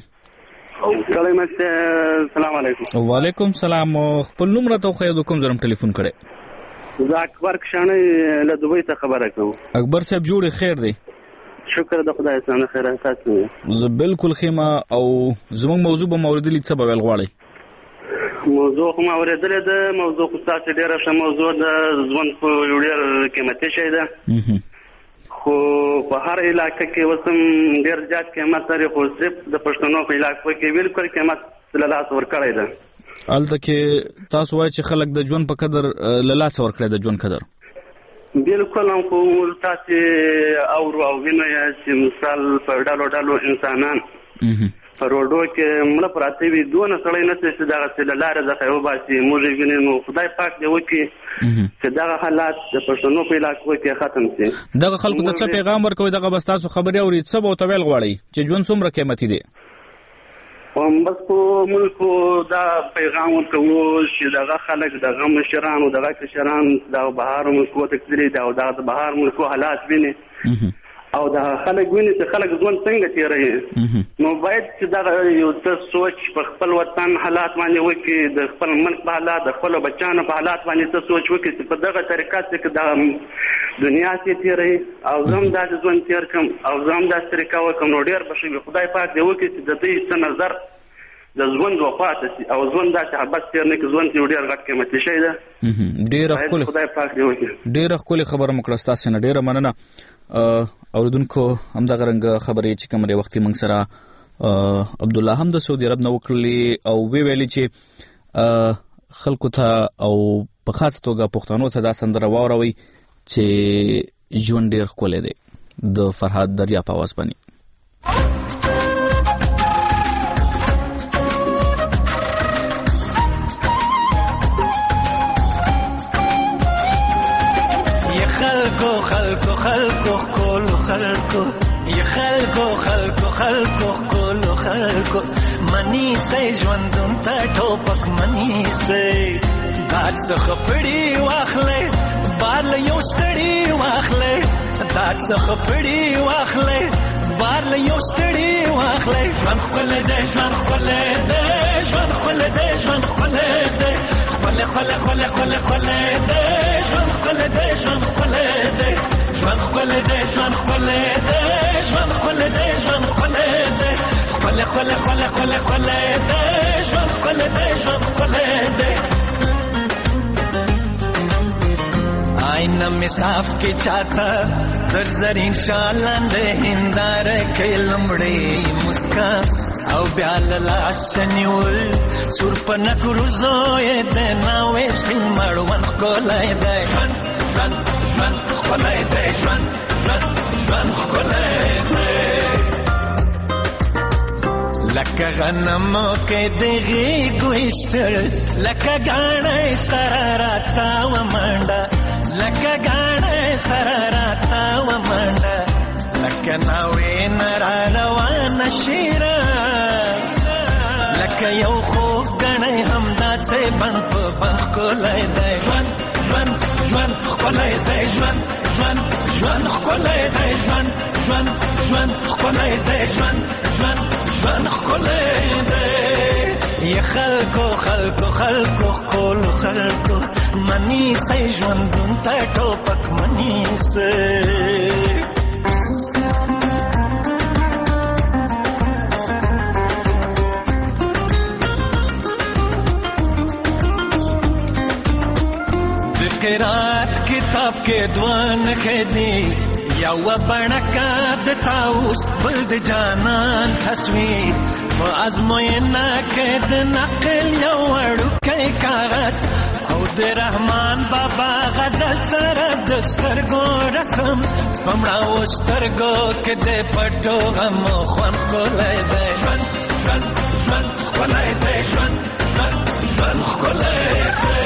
السلام علیکم. وعلیکم سلام. خپل نوم راته وښایه د کوم ځای نه ټلیفون کړی؟ زه اکبر کشانی له دوبۍ څخه خبره کوم. اکبر صاحب جوړې خیر دی؟ شکر د خدای څخه خیر. تاسو؟ زه بالکل خیمه. او زموږ موضوع به موردلی څه به ویل غواړئ؟ موضوع خو ما اورېدلې ده. موضوع خو ستاسو ډېره ښه موضوع ده. ژوند خو ډېر قیمتي شی ده، خو په هر علاقه کې اوس هم ډېر زیات قیمت لري، خو صرف د پښتنو په علاقو کې بالکل قیمت له لاسه ورکړی ده. هلته کې تاسو وایئ چې خلک د ژوند په قدر له لاسه ورکړی د ژوند قدر؟ بالکل. هم خو تاسې اورو او وینو چې مثال په ډلو ډلو انسانان په روډو کې مړه پراته وي، دونه سړی نشته چې دغسې له لارې څخه وباسي. موږ یې وینو. نو خدای پاک دې وکړي چې دغه حالات د پښتنو په علاقو کې ختم شي. دغه خلکو ته څه پیغام ورکوئ؟ دغه بس تاسو خبرې اورئ، څه به ورته ویل غواړئ چې ژوند څومره قیمتي دی؟ بس په موږ دا پیغام ورکوو چې دغه خلک دغه مشران او دغه کشران د بهار ملکو ته تللي دي او د بهار ملکو حالات ویني او د خلک ویني چې خلک ژوند څنګه تېروي. نو باید چې دغه یو څه سوچ په خپل وطن حالات باندې وکړي، د خپل ملک په حالات، د خپلو بچیانو په حالات باندې څه سوچ وکړي چې په دغه طریقه چې د دنیا کې تېروي او زه هم داسې ژوند تېر کړم او زه هم داسې طریقه وکړم، نو ډېر به ښه وي. خدای پاک دې وکړي چې د دوی څه نظر د ژوند وپاته شي او ژوند داسې حبس تېر نه کړي. ژوند یو ډېر غټ قیمتي شی ده. خدای پاک دې وکړي. ډېره ښکلې خبره مو کړه، ستاسې نه ډېره مننه. اوریدونکو همدغه رنګه خبرې چې کوم وختي موږ سره عبدالله هم د سعودي عرب نه وکړلې او ویلي چې خلکو ته او په خاصه توګه پښتنو ته دا سندره واوروئ چې ژوند ډېر ښکلی دی د فرهاد دریا په اواز باندې. خلکو کولو خلکو یا خلکو کولو خلکو منی سي ژوندون ته ټوپک منی سي داد څخه پړی واخلې بال یو ستړی واخلې داد څخه پړی واخلې بار له یو ستړي واخلې ژوند ښکلی دی ژوند ښکلی دی ژوند ښکلی دی ژوند ښکلی دی ښکلی ښکلی ښکلی ښکلی ښکلی دی ژوند ښکلی دی ژوند ښکلی دی ژوند ښکلی دی ژوند ښکلی دی ژوند ښکلی دی ژوند ښکلی دی ښکلی ښکلی ښکلی ښکلی ښکلی دی ژوند ښکلی دی ژوند ښکلی دی آئینه می صاف کې چاته در زرین شالند هنداره کې لمړې مسکا او بیا لاس نیول سور په نکروزو یې د ناوې سپین مړوند ښکلی دی ژوند ژوند ژوند ښکلی دی ژوند ژوند ژوند ښکلی دی لکه غنمو کې د غېږو ایستل لکه ګاڼۍ سره راتاوه منډه لکه ګاڼۍ سره راتاوه منډه لکه ناوې نه را روانه شیره لکه یو خوږ ګڼۍ همداسې بند په بند ښکلی دی ژوند ژوند ژوند ښکلی دی ژوند ژوند ژوند ښکلی دی ژوند ژوند ژوند ښکلی دی ژوند ژوند ژوند ښکلی دی ی خلکو خلکو خلکو ښکلو خلکو منیسئ ژوندون ته ټوپک منیسئ قرات کتاب کې دوان خدي یو بڼکا د تاوس بل د جانان تصویر په ازموینه کې د نقل یو وړوکی کاغذ او د رحمان بابا غزل سره د سترګو رسم په مړاوو سترګو کې د پټو غمو خوند ښکلی دی ژوند ژوند ژوند ښکلی دی ژوند ژوند ژوند ښکلی دی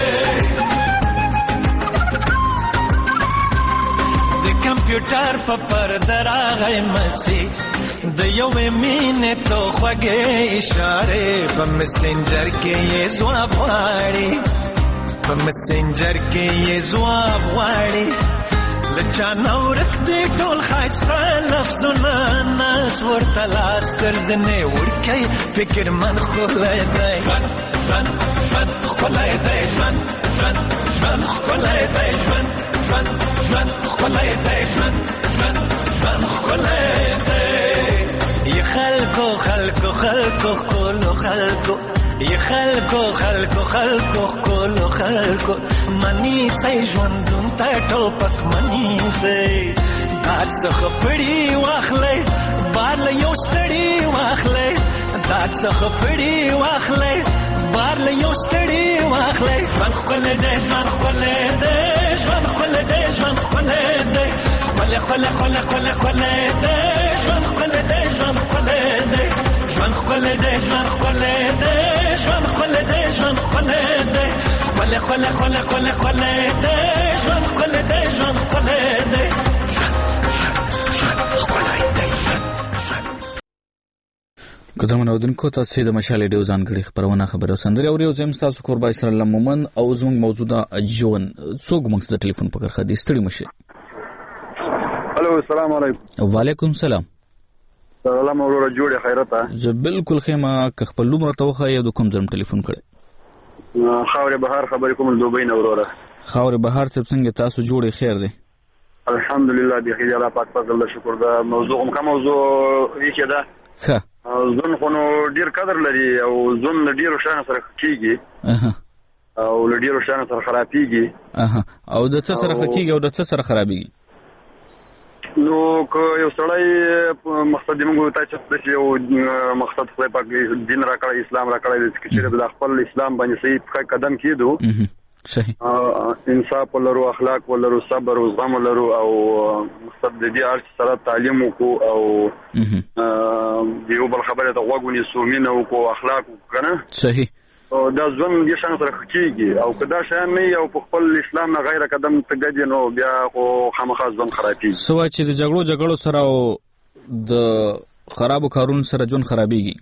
کمپیوټر په پرده راغی مسیج د یوې مینې څو خوږې اشارې په مسنجر کې یې ځواب غواړي په مسنجر کې یې ځواب غواړي له چا نه ورک دی ټول ښایسته لفظونه ناس ورته لاس تر زنې وړکی فکرمند ښکلی دی ژوند ژوند ژوند ښکلی دی ژوند ژوند ژوند ښکلی دی ژوند ژوند ژوند ښکلی دی ژوند ژوند ژوند ښکلی دی ی خلکو خلکو خلکو ښکلو خلکو ی خلکو خلکو خلکو ښکلو خلکو منیسئ ژوندون ته ټوپک منیسئ دا څخه پړي واخلئ بار له یو ستړي واخلئ دا څخه پړي واخلئ بار له یو ستړي واخلئ ژوند ښکلی دی ژوند ښکلی دی ژوند ښکلی دی ژوند ښکلی دی ښکلی ښکلی ښکلی ښکلی ښکلی دی ژوند ښکلی دی ژوند ښکلی دی ژوند ښکلی دی ژوند ښکلی دی ژوند ښکلی دی ژوند ښکلی دی ښکلی ښکلی ښکلی ښکلی ښکلی دی ژوند ښکلی دی ژوند ښکلی دی قدرمن اودونکو تاسو د مشال ریډیو ځانګړي خبرونه خبرو سندري او یو زم تاسو قربا اسرائیل مومن او زموږ موجوده ژوند څوک موږ د ټلیفون په کار خدي ستړي مشه. الو السلام علیکم. وعلیکم السلام. سلام اورو جوړه خیرته. زه بالکل خیمه خپل لومره توخه یو د کوم ځم ټلیفون کړی. خاورې بهار خبرې کوم دوبۍ نه وروره. خاورې بهار څنګه تاسو جوړې خیر دی؟ الحمدلله دی خیر الله پاک فضل شکر دا موضوع کوم موضوع یې ده. ښه. ځون خو نو ډیر قدر لري او ځون له ډیرو شانو سره کیږي او له ډیرو شانو سره خرابېږي او د څه سره کیږي او د څه سره خرابېږي نو که یو سړی مقصد موږ ته چې یو مقصد خو په دین راکړی اسلام راکړی چې د خپل اسلام باندې صحیح قدم کېدو صحیح انصاف ولرو اخلاق ولرو صبر او زغم ولرو او مقصد دې ارچ سره تعلیم وکړو او دیو بل خبره ته وګونی سومینه وکړو اخلاق کنه صحیح او دا ځون دې شان سره کیږي او کدا شان نه یو په خپل اسلام نه غیر قدم تګدي نو بیا خو خامخا ځون خرابي سوا چې د جګړو سره او د خرابو کارونو سره ځون خرابيږي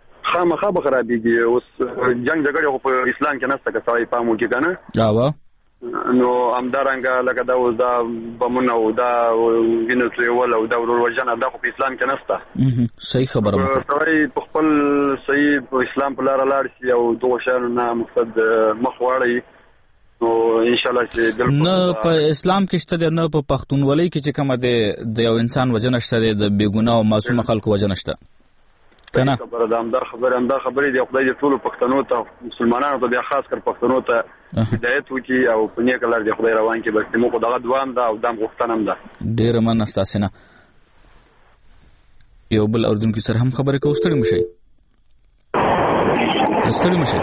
خامخا به خرابيږي اوس جنگ جګړه په اسلام کې نشته که سړی پامو کې کنه جاوا نو همدارنګه لکه دا اوس دا بمونه او دا وینو تویول او دا وروژنه دا خو په اسلام کې نشته. صحیح خبره ده. سړی په خپل صحیح په اسلام په لار لاړ شي او دغه شان نه مقصد مخ واړي نو ان شاء الله چې نه په اسلام کې شته نه په پښتونولۍ کې چې کومه د یو انسان وجه نشته د بیګناه او معصوم خلکو وجه نشته کنه. خبره ده همدا خبرې دی خدای دې ټول پښتنو ته مسلمانانو ته بیا خاص کر پښتنو ته هدایت وکړي او په نیک لار دې خدای روان کړي. بس موږ دغه دوام ده او دام غوښتنه هم ده. ډېر مننه ستاسو نه. یو بل اردوونکي سره هم خبرې کوو. ستړي مشئ.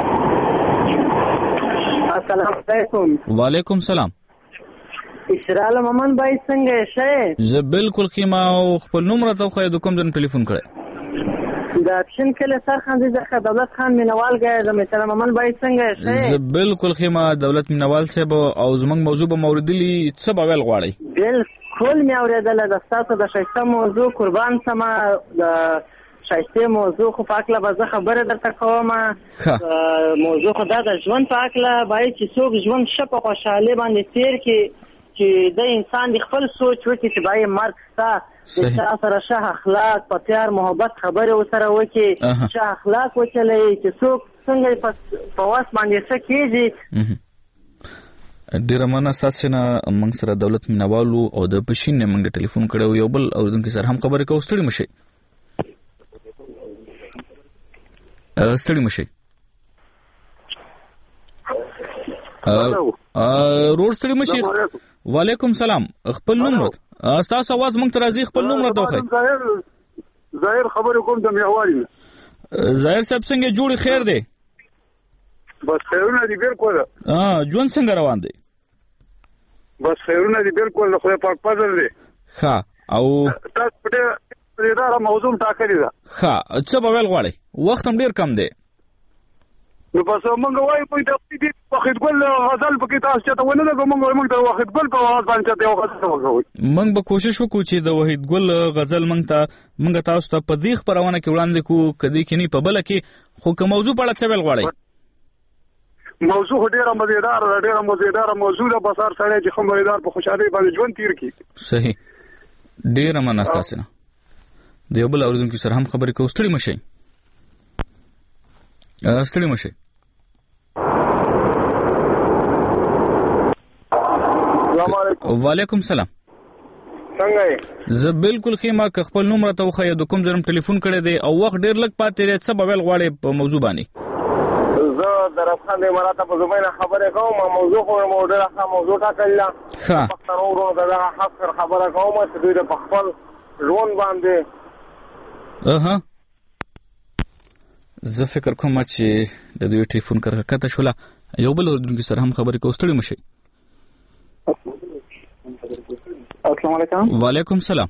السلام علیکم. وعلیکم سلام. اشرال ممن بھائی څنګه شې؟ زه بالکل خیمه او خپل نوم راته خو د کوم ځن ټلیفون کړی د اپشن کله سرخان د دولت خان مینوال غیر د مثال ممن بھائی څنګه شې؟ زه بالکل خیمه دولت مینوال صاحب او زمنګ موضوع به موردلی څه به ویل غواړي؟ بالکل مې اوریدل د تاسو د شایسته موضوع قربان سما د شایسته موضوع خو پاکله به زه خبره درته کوم. موضوع خو دا د ژوند پاکله باید چې څوک ژوند ښه په خوشحالۍ باندې تیر کړي چې د انسان د خپل سوچ وکړي چې باید مرګ شته د چا سره ښه اخلاق په پیار محبت خبرې ورسره وکړي ښه اخلاق وچلوي چې څوک څنګه په واس باندې څه کېږي. ډېره مننه ستاسو نه. موږ سره دولت مینوالو او د پښین نه موږ ټلیفون کړو. یو بل اردوونکي سره هم خبرې کوو. ستړي مشئ. روړ ستړي مشئ. وعلیکم سلام. خپل نوم راته تاسو आवाज مونږ ته راځي. خپل نوم راته وخی. ظاهر خبرې کوم د میوالي. ظاهر صاحب څنګه جوړ خیر دی؟ بس خیرونه دي بالکل. ژوند څنګه روان دی؟ بس خیرونه دي بالکل خو په فضل دی. ښه او تاسو په دا موضوع ټاکلې ده. ښه څه به ویل غواړئ؟ وخت هم ډېر کم دی. نو بس موږ وایو په دې وخت ګل غزل په کې تاسو ته ونه ده موږ ته وخت ګل په आवाज باندې ته غزل وکړو. موږ به کوشش وکړو چې د وحید ګل غزل موږ تاسو ته په دې خبرونه کې وړاندې کوو کدي کې نه په بل کې خو کوم موضوع په اړه څه ویل غواړئ؟ موضوع ډېره مزیدار موضوع ده. بسار سره چې خمريدار په خوشحالي باندې ژوند تیر کی. صحیح. ډېره مننه تاسو نه. د یو بل اردوونکي سره هم خبرې کوو. ستړي مشئ. وعلیکم سلام. څنګه یې؟ زه بالکل خیمه که خپل نوم راته وخی د کوم ځرم ټلیفون کړی دی او وخت ډیر لږ پاتې دی څه به ویل غواړې په موضوع باندې؟ زه د رفخان د اماراته په زبینه خبرې کوم. موضوع خو ډېره ښه موضوع ټاکلې ده. پښتنو ورونو ته دغه خاص خبره کوم چې دوی د خپل ژوند باندې زه فکر کوم چې د دوی ټلیفون کرغه کته شوله. یو بل اردوونکي سره هم خبرې کوو. ستړي مشئ. السلام علیکم. وعلیکم سلام.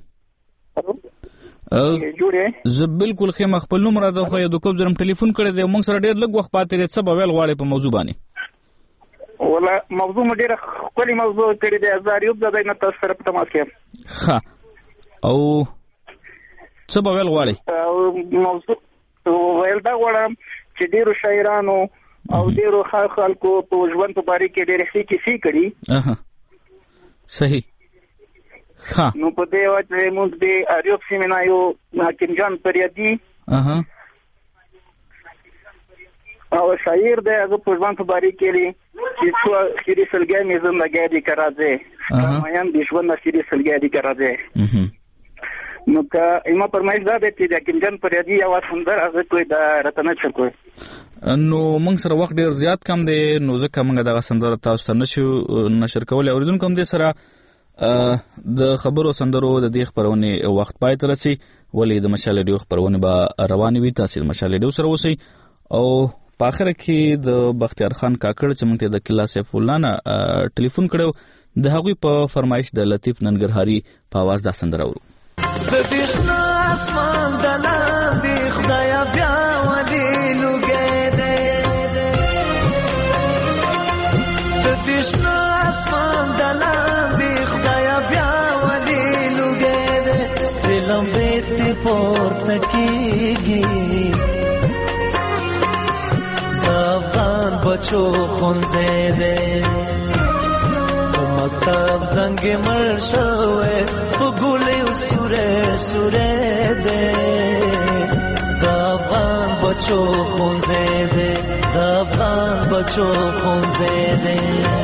زه بالکل خیمه خپل نوم راته خو د کوم ځرم ټلیفون کړی دی موږ سره ډېر لږ وخت پاتې دی څه به ویل غواړې په موضوع باندې؟ ولا موضوع مې ډېره ښکلې موضوع کړې دی. زاریوب د دې نه تاسو سره په تماس کې. ښه او څه به ویل غواړې؟ موضوع ویل دا غواړم چې ډېرو شاعرانو او ډېرو خلکو په ژوند په باره کې ډېرې ښې کیسې کړي. صحیح. نو په دې وجه موږ د اریوب سیمه یو حکیم جان پریادي او شاعر دی هغه په ژوند په باره کې چې څو خیری سلګي مې زندګي دي کراځي مایم د ژوند خیری سلګي دي کراځي. نو که ایمه پرمایش دا دی چې د حکیم جان پریادي یو سندر هغه کوئی د راتنه چکوي. نو موږ سره وخت ډیر زیات کم دی نو ځکه موږ دغه سندره تاسو ته نشو نشر کولای. اوریدونکو هم دې سره د خبرو سندرو د دې خبرونه وخت پای ته رسي ولې د مشال ریډیو خبرونه به روانې وي. تاسو د مشال ریډیو سره اوسئ او په اخر کې د بختیار خان کاکړ چې موږ ته د کلا سیف الله نه ټلیفون کړو د هغوی په فرمایش د لطیف ننګرهاري په आवाज دا سندره ورو. د دښنا اسمان د لاندې خدایا بیا ولې لوګې ده د دښنا اسمان د لاندې خدایا بیا ولې لوګې ده سترې لمبې ته پورته کېږي د افغان بچو ښوونځی دی مکتب زنګ مړ شوی په ګولې سورې سورې دې د افغان بچو خونځې دې د افغان بچو خونځې دې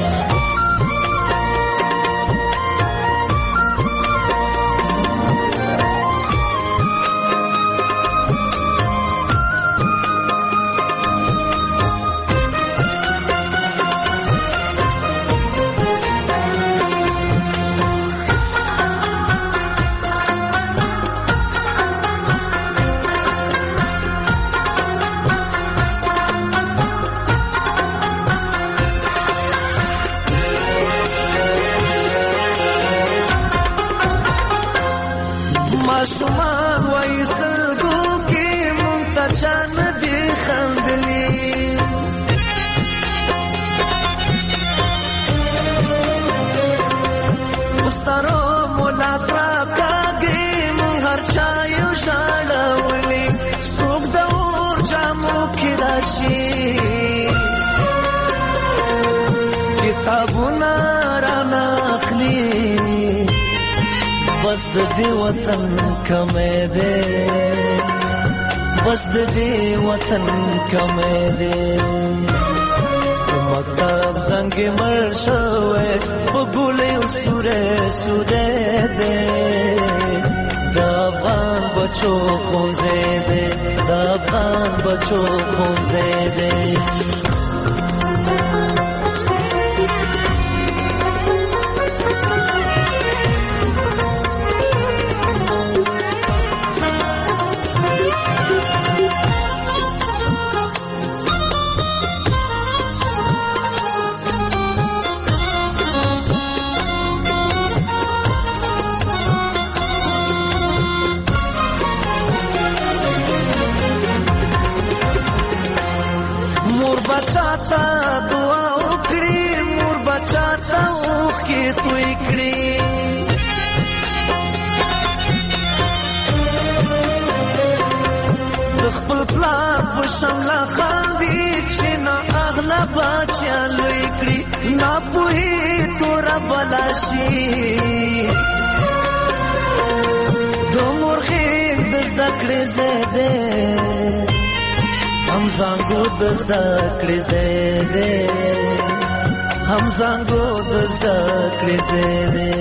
ماشومان وای سلګو کې مونږ ته چا نه دي خندلي سرو مولا سره کاږي مونږ هر چا یو شاړولي څوک د اور جامو کې راشي کتابونه رانه اخلي بس د دې وطن کمې ده بس د دې وطن کمې ده مکتب زنګ مړ شوی په ګولې سورې سورې ده د افغان بچو خونځې ده د افغان بچو خونځې ده بچاتا دعا وکړي مور بچاتا اوخ کې توي کړي د خپل پلار په شمله خاندي چې نه اغلا بچا لوي کړي نه پوهي تور بلاشي د مورخي د زده کړې زده هم زنګو د زده کړې زده هم زنګو د زده کړې زده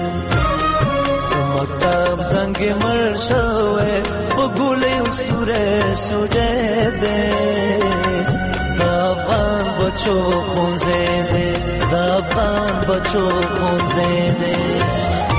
مکتب زنګ مړ شوی په ګولې سورې سورې ده د افغان بچو خونځې ده د افغان بچو خونځې ده